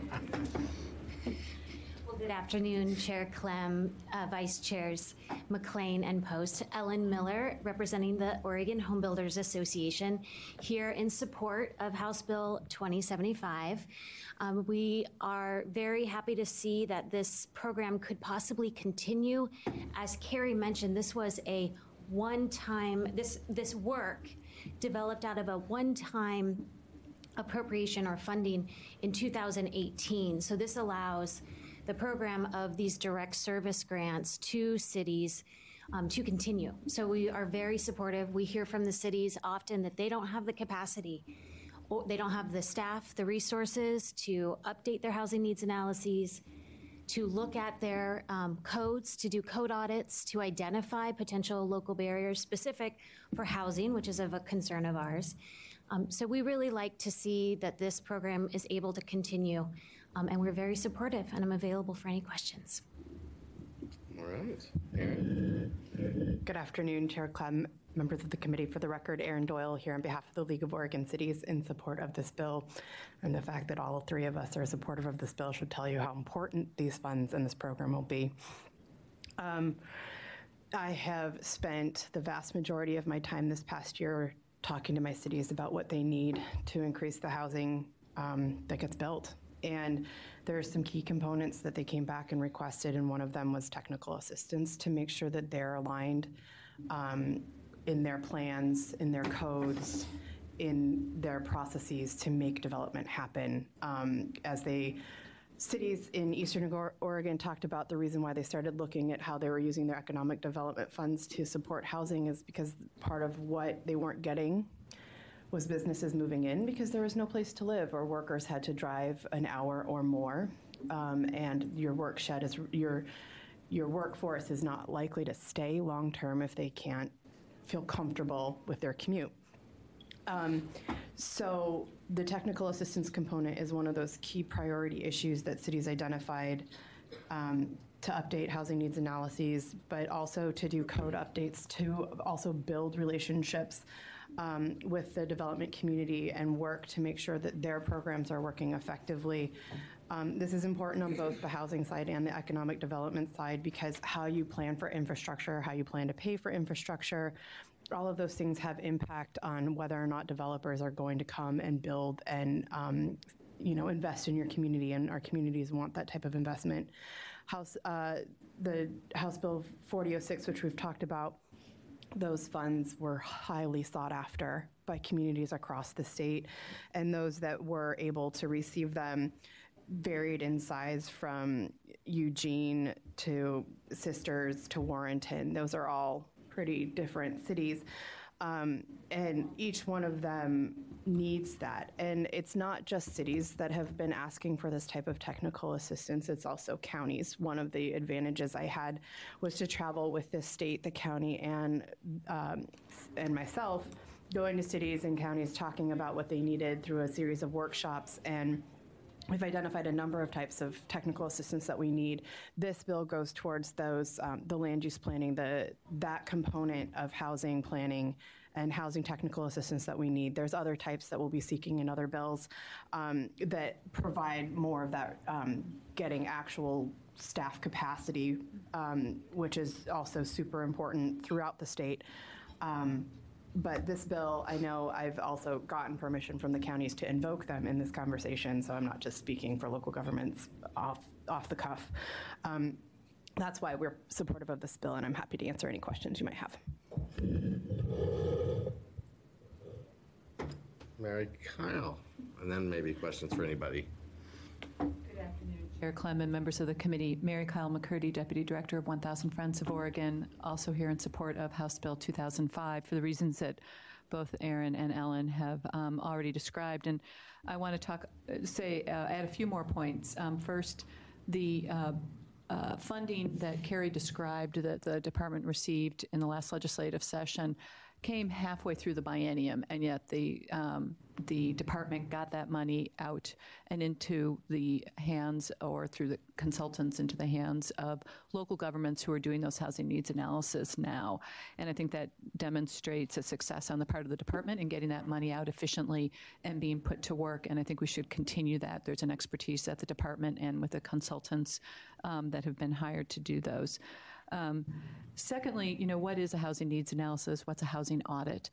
Well, good afternoon, Chair Clem, Vice Chairs McLean and Post. Ellen Miller, representing the Oregon Home Builders Association, here in support of House Bill 2075. We are very happy to see that this program could possibly continue. As Carrie mentioned, this was a one-time, this work developed out of a one-time appropriation or funding in 2018. So this allows the program of these direct service grants to cities to continue. So we are very supportive. We hear from the cities often that they don't have the capacity, or they don't have the staff, the resources to update their housing needs analyses, to look at their codes, to do code audits, to identify potential local barriers specific for housing, which is of a concern of ours. So we really like to see that this program is able to continue, and we're very supportive, and I'm available for any questions. All right, Aaron. Good afternoon, Chair Clem, members of the committee. For the record, Aaron Doyle here on behalf of the League of Oregon Cities in support of this bill. And the fact that all 3 of us are supportive of this bill should tell you how important these funds and this program will be. I have spent the vast majority of my time this past year talking to my cities about what they need to increase the housing that gets built. And there are some key components that they came back and requested, and one of them was technical assistance to make sure that they're aligned in their plans, in their codes, in their processes to make development happen. Cities in Eastern Oregon talked about the reason why they started looking at how they were using their economic development funds to support housing is because part of what they weren't getting was businesses moving in because there was no place to live, or workers had to drive an hour or more, and your workforce is not likely to stay long term if they can't feel comfortable with their commute. So the technical assistance component is one of those key priority issues that cities identified to update housing needs analyses, but also to do code updates, to also build relationships with the development community and work to make sure that their programs are working effectively This is important on both the housing side and the economic development side because how you plan for infrastructure, how you plan to pay for infrastructure, all of those things have impact on whether or not developers are going to come and build and invest in your community, and our communities want that type of investment. The House Bill 4006, which we've talked about, those funds were highly sought after by communities across the state, and those that were able to receive them varied in size from Eugene to Sisters to Warrenton. Those are all pretty different cities. And each one of them needs that. And it's not just cities that have been asking for this type of technical assistance, it's also counties. One of the advantages I had was to travel with the state, the county, and myself, going to cities and counties talking about what they needed through a series of workshops. And we've identified a number of types of technical assistance that we need. This bill goes towards those, the land use planning, that component of housing planning and housing technical assistance that we need. There's other types that we'll be seeking in other bills that provide more of that getting actual staff capacity, which is also super important throughout the state. But this bill, I know I've also gotten permission from the counties to invoke them in this conversation, so I'm not just speaking for local governments off the cuff. That's why we're supportive of this bill, and I'm happy to answer any questions you might have. Mary Kyle, and then maybe questions for anybody. Good afternoon, Chair Clem and members of the committee. Mary Kyle McCurdy, Deputy Director of 1000 Friends of Oregon, also here in support of House Bill 2005 for the reasons that both Aaron and Ellen have already described. And I want to add a few more points. First, the funding that Carrie described that the department received in the last legislative session came halfway through the biennium, and yet the department got that money out and into the hands, or through the consultants into the hands of local governments who are doing those housing needs analysis now. And I think that demonstrates a success on the part of the department in getting that money out efficiently and being put to work, and I think we should continue that. There's an expertise at the department and with the consultants that have been hired to do those. Secondly, what is a housing needs analysis? What's a housing audit?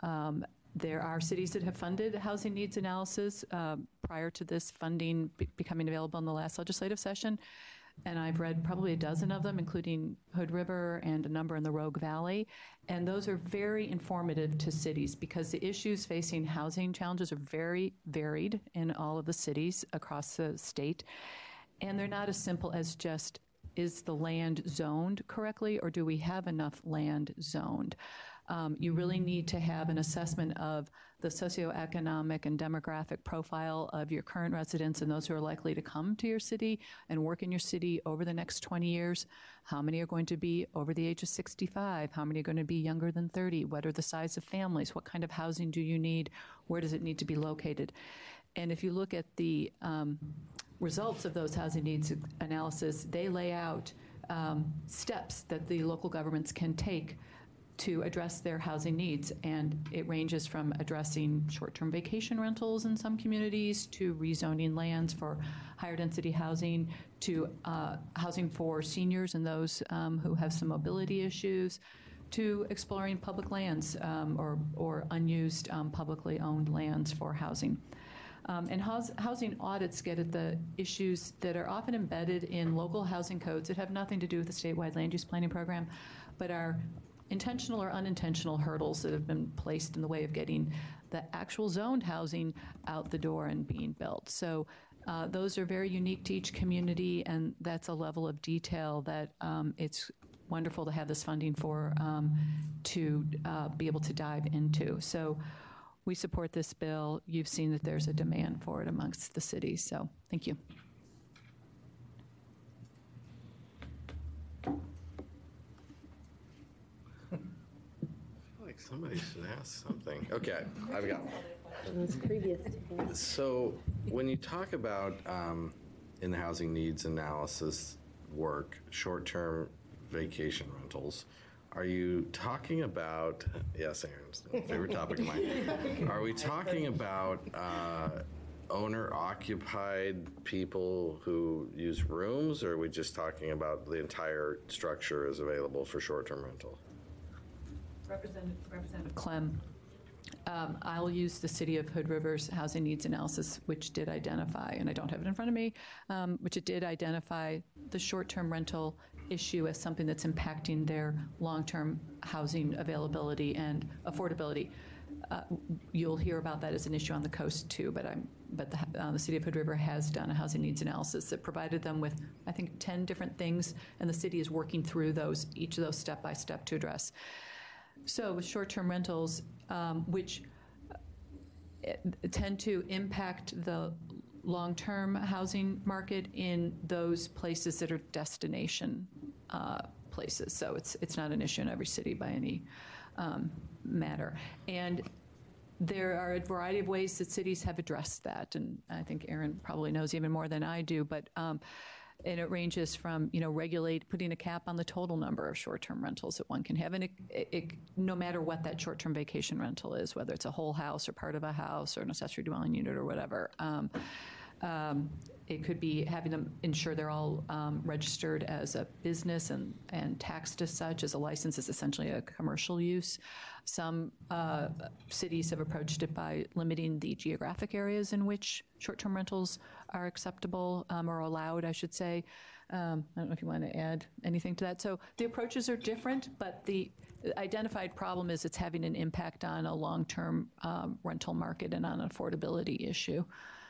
There are cities that have funded housing needs analysis prior to this funding becoming available in the last legislative session, and I've read probably a dozen of them, including Hood River and a number in the Rogue Valley, and those are very informative to cities because the issues facing housing challenges are very varied in all of the cities across the state, and they're not as simple as just, is the land zoned correctly, or do we have enough land zoned? You really need to have an assessment of the socioeconomic and demographic profile of your current residents and those who are likely to come to your city and work in your city over the next 20 years. How many are going to be over the age of 65? How many are going to be younger than 30? What are the size of families? What kind of housing do you need? Where does it need to be located? And if you look at the results of those housing needs analysis, they lay out steps that the local governments can take to address their housing needs. And it ranges from addressing short-term vacation rentals in some communities to rezoning lands for higher density housing to housing for seniors and those who have some mobility issues, to exploring public lands or unused publicly owned lands for housing. And housing audits get at the issues that are often embedded in local housing codes that have nothing to do with the statewide land use planning program, but are intentional or unintentional hurdles that have been placed in the way of getting the actual zoned housing out the door and being built. So those are very unique to each community, and that's a level of detail that it's wonderful to have this funding for to be able to dive into. So we support this bill. You've seen that there's a demand for it amongst the cities, so thank you. I feel like somebody should ask something. Okay, I've got one. So when you talk about in the housing needs analysis work, short-term vacation rentals, are you talking about, yes, Aaron's favorite topic of mine, are we talking about owner-occupied people who use rooms, or are we just talking about the entire structure is available for short-term rental? Representative Clem, I'll use the City of Hood River's housing needs analysis, which did identify, and I don't have it in front of me, which it did identify the short-term rental issue as something that's impacting their long-term housing availability and affordability. You'll hear about that as an issue on the coast too, but the City of Hood River has done a housing needs analysis that provided them with, I think, 10 different things, and the city is working through each of those step by step to address. So with short-term rentals, which tend to impact the long-term housing market in those places that are destination places. So it's not an issue in every city by any matter. And there are a variety of ways that cities have addressed that, and I think Aaron probably knows even more than I do, but and it ranges from, putting a cap on the total number of short-term rentals that one can have, and it no matter what that short-term vacation rental is, whether it's a whole house or part of a house or an accessory dwelling unit or whatever. It could be having them ensure they're all registered as a business and taxed as such, as a license is essentially a commercial use. Some cities have approached it by limiting the geographic areas in which short-term rentals are acceptable or allowed, I should say. I don't know if you want to add anything to that. So the approaches are different, but the identified problem is it's having an impact on a long-term rental market and on an affordability issue.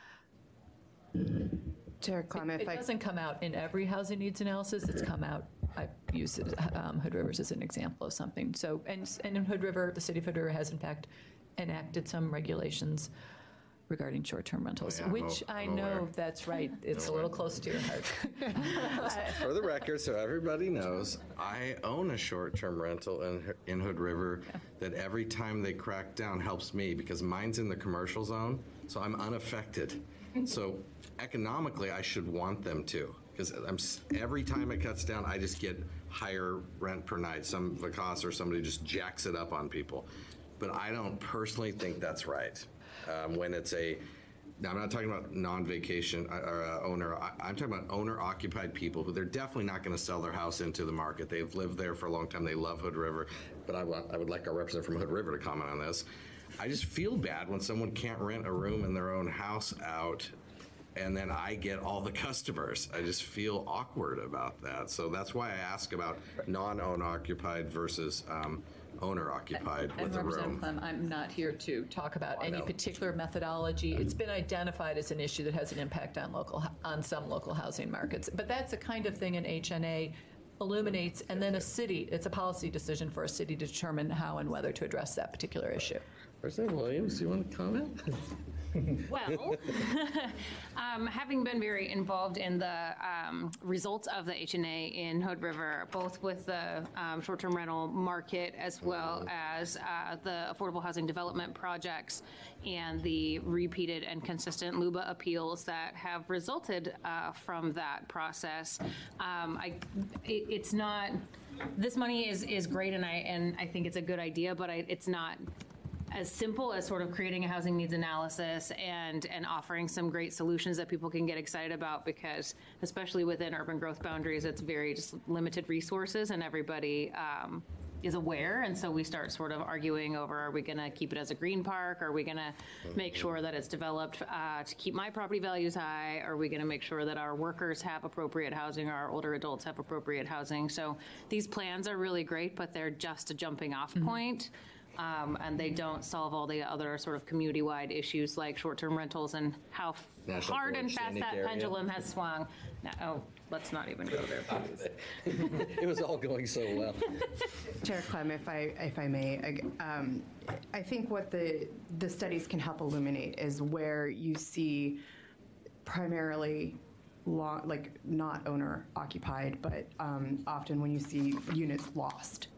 Chair Clem, It doesn't come out in every housing needs analysis. It's come out, I use Hood Rivers as an example of something. So, and in Hood River, the City of Hood River has in fact enacted some regulations regarding short-term rentals, which I know that's right. It's a little close to your heart. For the record, so everybody knows, I own a short-term rental in Hood River that every time they crack down helps me because mine's in the commercial zone, so I'm unaffected. So economically, I should want them to, because every time it cuts down, I just get higher rent per night. Some Vacasa or somebody just jacks it up on people. But I don't personally think that's right. When it's now I'm not talking about non-vacation or owner. I'm talking about owner-occupied people who they're definitely not going to sell their house into the market. They've lived there for a long time. They love Hood River. But I would like our representative from Hood River to comment on this. I just feel bad when someone can't rent a room in their own house out and then I get all the customers. I just feel awkward about that. So that's why I ask about non-owner occupied versus owner occupied with a room. Clem, I'm not here to talk about any particular methodology. It's been identified as an issue that has an impact on some local housing markets. But that's the kind of thing an HNA illuminates, and then it's a policy decision for a city to determine how and whether to address that particular issue. President Williams, do you want to comment? Well, having been very involved in the results of the HNA in Hood River, both with the short-term rental market as well as the affordable housing development projects and the repeated and consistent LUBA appeals that have resulted from that process, it's not. This money is great, and I think it's a good idea, but it's not as simple as sort of creating a housing needs analysis and offering some great solutions that people can get excited about, because especially within urban growth boundaries, it's very just limited resources and everybody is aware. And so we start sort of arguing over, are we going to keep it as a green park? Are we going to make sure that it's developed to keep my property values high? Are we going to make sure that our workers have appropriate housing, or our older adults have appropriate housing? So these plans are really great, but they're just a jumping off point. And they don't solve all the other sort of community-wide issues like short-term rentals and how hard and fast that pendulum has swung. Let's not even go there, please. It was all going so well. Chair Clem, if I may, I think what the studies can help illuminate is where you see primarily not owner occupied, but often when you see units lost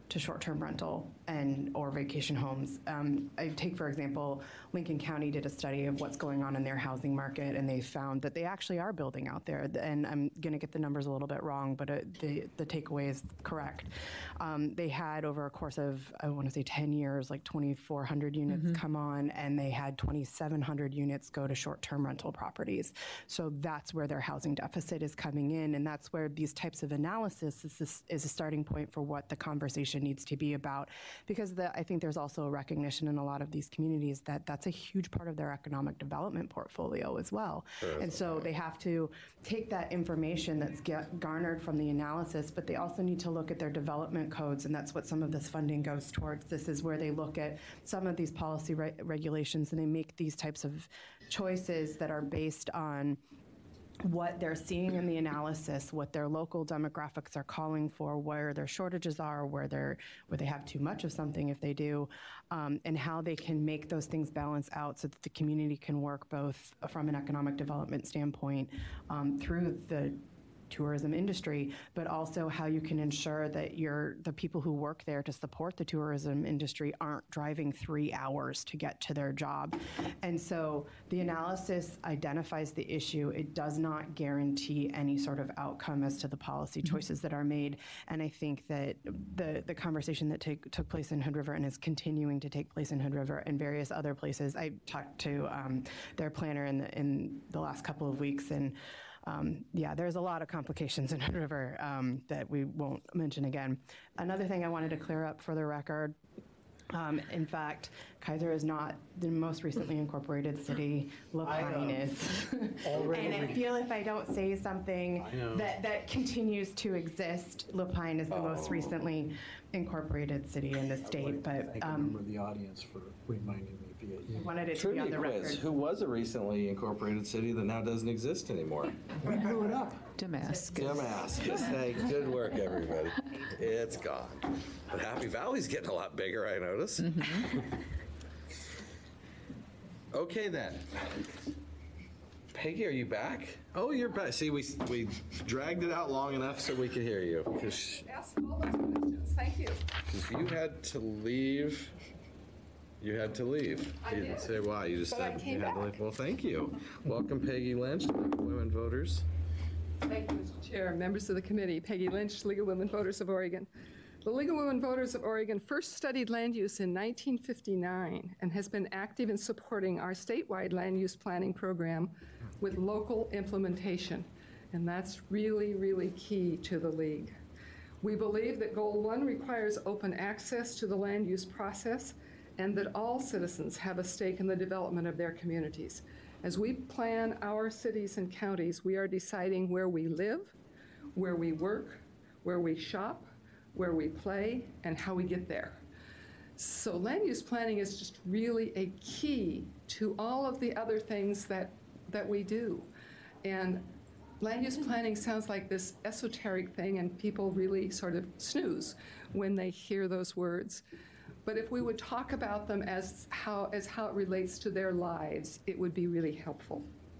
to short-term rental and or vacation homes. I take, for example, Lincoln County did a study of what's going on in their housing market, and they found that they actually are building out there. And I'm going to get the numbers a little bit wrong, but the takeaway is correct. They had, over a course of, I want to say 10 years, like 2,400 units come on, and they had 2,700 units go to short-term rental properties. So that's where their housing deficit is coming in, and that's where these types of analysis is a starting point for what the conversation needs to be about, because I think there's also a recognition in a lot of these communities that that's a huge part of their economic development portfolio as well. Sure. And so they have to take that information that's garnered from the analysis, but they also need to look at their development codes, and that's what some of this funding goes towards. This is where they look at some of these policy regulations, and they make these types of choices that are based on what they're seeing in the analysis, what their local demographics are calling for, where their shortages are, where they have too much of something if they do, and how they can make those things balance out so that the community can work both from an economic development standpoint through the tourism industry, but also how you can ensure that the people who work there to support the tourism industry aren't driving 3 hours to get to their job. And so the analysis identifies the issue. It does not guarantee any sort of outcome as to the policy choices that are made. And I think that the conversation that took place in Hood River and is continuing to take place in Hood River and various other places, I talked to their planner in the last couple of weeks, and there's a lot of complications in Hood River that we won't mention again. Another thing I wanted to clear up for the record, in fact, Kaiser is not the most recently incorporated city. Lapine is. And I feel if I don't say something that continues to exist, Lapine is the most recently incorporated city in the state. But Thank a member of the audience for reminding me via email. wanted it to be on the Trivia quiz. record. Who was a recently incorporated city that now doesn't exist anymore? We blew it up. Damascus. Damascus. Good work, everybody. It's gone. But Happy Valley's getting a lot bigger, I notice. Okay, then. Peggy, are you back? Oh, you're back. See, we dragged it out long enough so we could hear you. Ask all those questions. Thank you. Because you had to leave. You had to leave. I You didn't did. say why. You just But I said came you had to back. leave. Well, thank you. Welcome, Peggy Lynch, Women Voters. Thank you, Mr. Chair, members of the committee. Peggy Lynch, League of Women Voters of Oregon. The League of Women Voters of Oregon first studied land use in 1959 and has been active in supporting our statewide land use planning program with local implementation. And that's really, really key to the League. We believe that Goal 1 requires open access to the land use process and that all citizens have a stake in the development of their communities. As we plan our cities and counties, we are deciding where we live, where we work, where we shop, where we play, and how we get there. So land use planning is just really a key to all of the other things that we do. And land use planning sounds like this esoteric thing, and people really sort of snooze when they hear those words. But if we would talk about them as how it relates to their lives, it would be really helpful.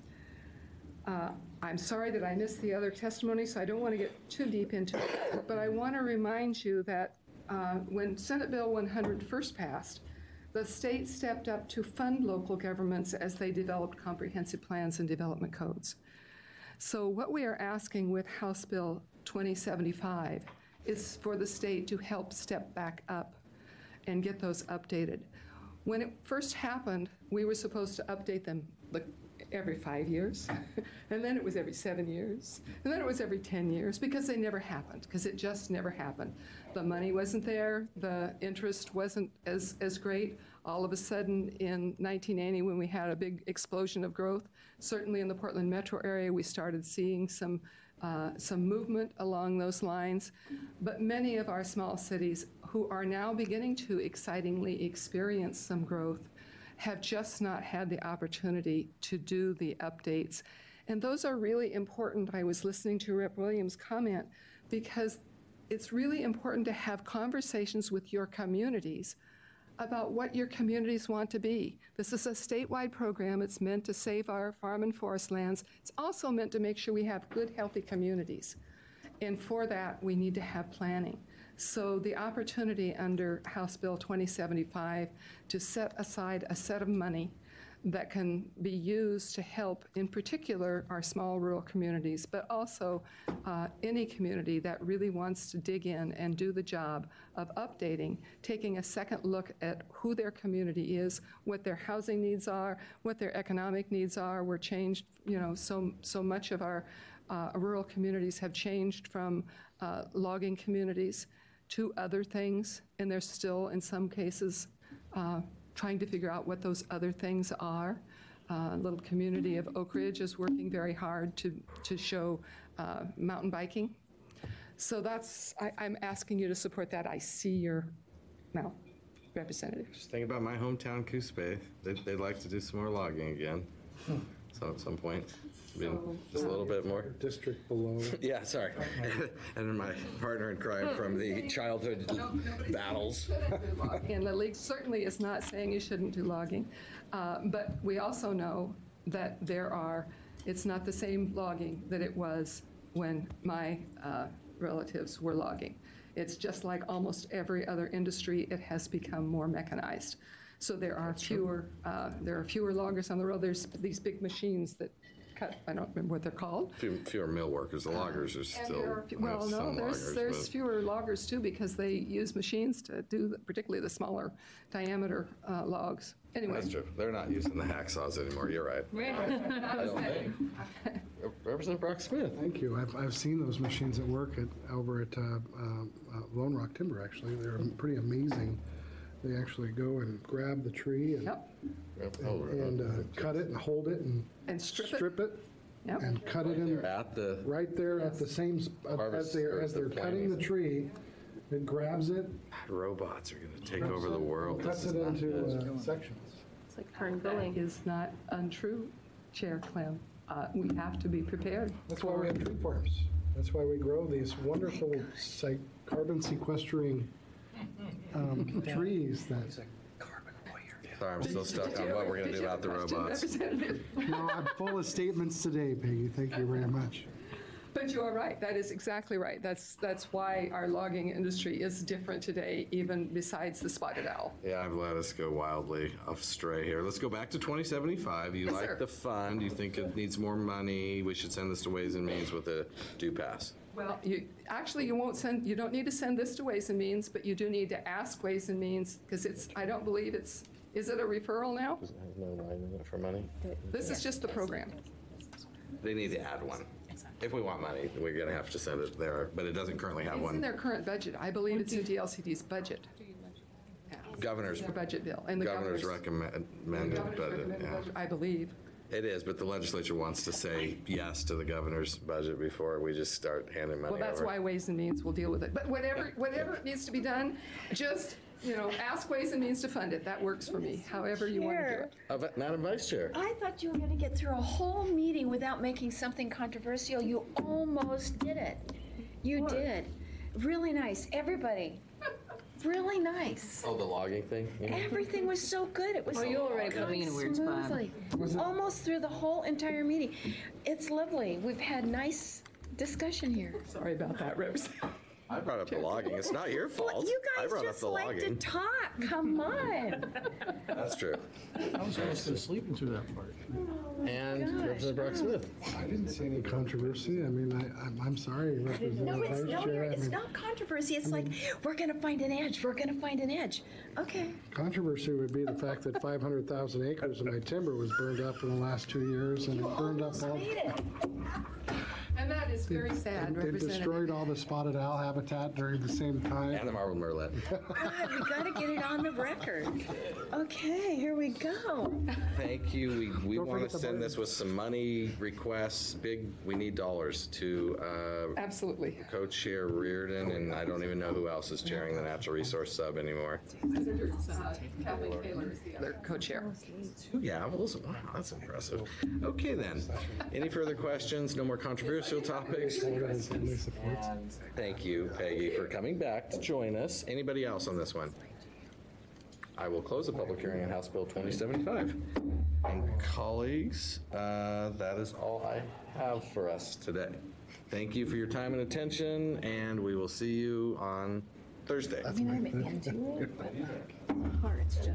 I'm sorry that I missed the other testimony, so I don't want to get too deep into it. But I want to remind you that when Senate Bill 100 first passed, the state stepped up to fund local governments as they developed comprehensive plans and development codes. So what we are asking with House Bill 2075 is for the state to help step back up and get those updated. When it first happened, we were supposed to update them every 5 years, and then it was every 7 years, and then it was every 10 years, because they never happened, because it just never happened. The money wasn't there, the interest wasn't as great. All of a sudden, in 1980, when we had a big explosion of growth, certainly in the Portland metro area, we started seeing some movement along those lines. But many of our small cities who are now beginning to excitingly experience some growth have just not had the opportunity to do the updates. And those are really important. I was listening to Rep. Williams' comment, because it's really important to have conversations with your communities about what your communities want to be. This is a statewide program. It's meant to save our farm and forest lands. It's also meant to make sure we have good, healthy communities. And for that, we need to have planning. So the opportunity under House Bill 2075 to set aside a set of money that can be used to help, in particular, our small rural communities, but also any community that really wants to dig in and do the job of updating, taking a second look at who their community is, what their housing needs are, what their economic needs are. We're changed, so much of our rural communities have changed from logging communities to other things, and they're still, in some cases, trying to figure out what those other things are. A little community of Oak Ridge is working very hard to show mountain biking. So I'm asking you to support that. I see your mouth, Representative. Just think about my hometown, Coos Bay. They'd like to do some more logging again. So at some point, just a little bit more. District below. Yeah, sorry. And my partner in crime from the childhood battles. And the league certainly is not saying you shouldn't do logging, but we also know that it's not the same logging that it was when my relatives were logging. It's just like almost every other industry, it has become more mechanized. So there are fewer loggers on the road. There's these big machines that cut, I don't remember what they're called. Fewer mill workers. The loggers are still. Well, no, there's fewer loggers too, because they use machines to do particularly the smaller diameter logs. Anyway. That's true. They're not using the hacksaws anymore. You're right. Representative Brock Smith. Thank you. I've seen those machines at work over at Lone Rock Timber, actually. They're pretty amazing. They actually go and grab the tree and, cut it and hold it and strip it. Yep. And cut it in right there at the same as they're cutting the tree. It grabs it. Robots are going to take over the world. Cuts it into sections. It's like turn billing. Is not untrue, Chair Clem. We have to be prepared. That's why we have tree farms. That's why we grow these wonderful carbon sequestering trees that. Sorry, I'm still stuck on what we're going to do about the robots. No, I'm full of statements today, Peggy. Thank you very much. But you are right. That is exactly right. That's why our logging industry is different today, even besides the spotted owl. Yeah, I've let us go wildly astray here. Let's go back to 2075. You like the fund. You think it needs more money. We should send this to Ways and Means with a due pass. Well, you don't need to send this to Ways and Means, but you do need to ask Ways and Means, because I don't believe is it a referral now? There's no line in it for money. This is just the program. They need to add one. If we want money, we're going to have to send it there, but it doesn't currently have It's one. in their current budget. I believe it's in DLCD's budget. Governor's Their budget bill. And the governor's recommended budget. Yeah. I believe. It is, but the legislature wants to say yes to the governor's budget before we just start handing money over. Well, that's why Ways and Means will deal with it. But whatever needs to be done, just, ask Ways and Means to fund it. That works for me, however you want to do it. Madam Vice Chair. I thought you were going to get through a whole meeting without making something controversial. You almost did it. You did. Really nice. Everybody. Really nice. Oh, the logging thing? Everything was so good. It was you already put me in a weird spot. smoothly. Almost through the whole entire meeting. It's lovely. We've had nice discussion here. Sorry about that, Representative. I brought up the logging. It's not your fault. You I guys brought up just the like logging. to talk. Come on. That's true. I was almost sleeping through that part. And Representative Brock Smith. I didn't see any controversy. I mean, I'm sorry, Representative No, Vice Chair. it's not controversy. It's like, we're going to find an edge. We're going to find an edge. Okay. Controversy would be the fact that 500,000 acres of my timber was burned up in the last 2 years, and it burned up all. Made it. And that is very sad, It Representative. destroyed all the spotted owl habitat during the same time. And the marbled murrelet. God, we got to get it on the record. Okay, here we go. Thank you. We Don't want forget to the send button. this with some money requests. We need dollars to Absolutely. co-chair Reardon, and I don't even know who else is chairing the Natural Resource Sub anymore. Kathleen Taylor is the other co-chair. 2 gavels? Wow, that's impressive. Okay, then. Any further questions? No more controversial topics? Thank you, Peggy, for coming back to join us. Anybody else on this one? I will close the public hearing on House Bill 2075. And colleagues, that is all I have for us today. Thank you for your time and attention, and we will see you on Thursday. I mean, I'm into it, but like, my heart's just.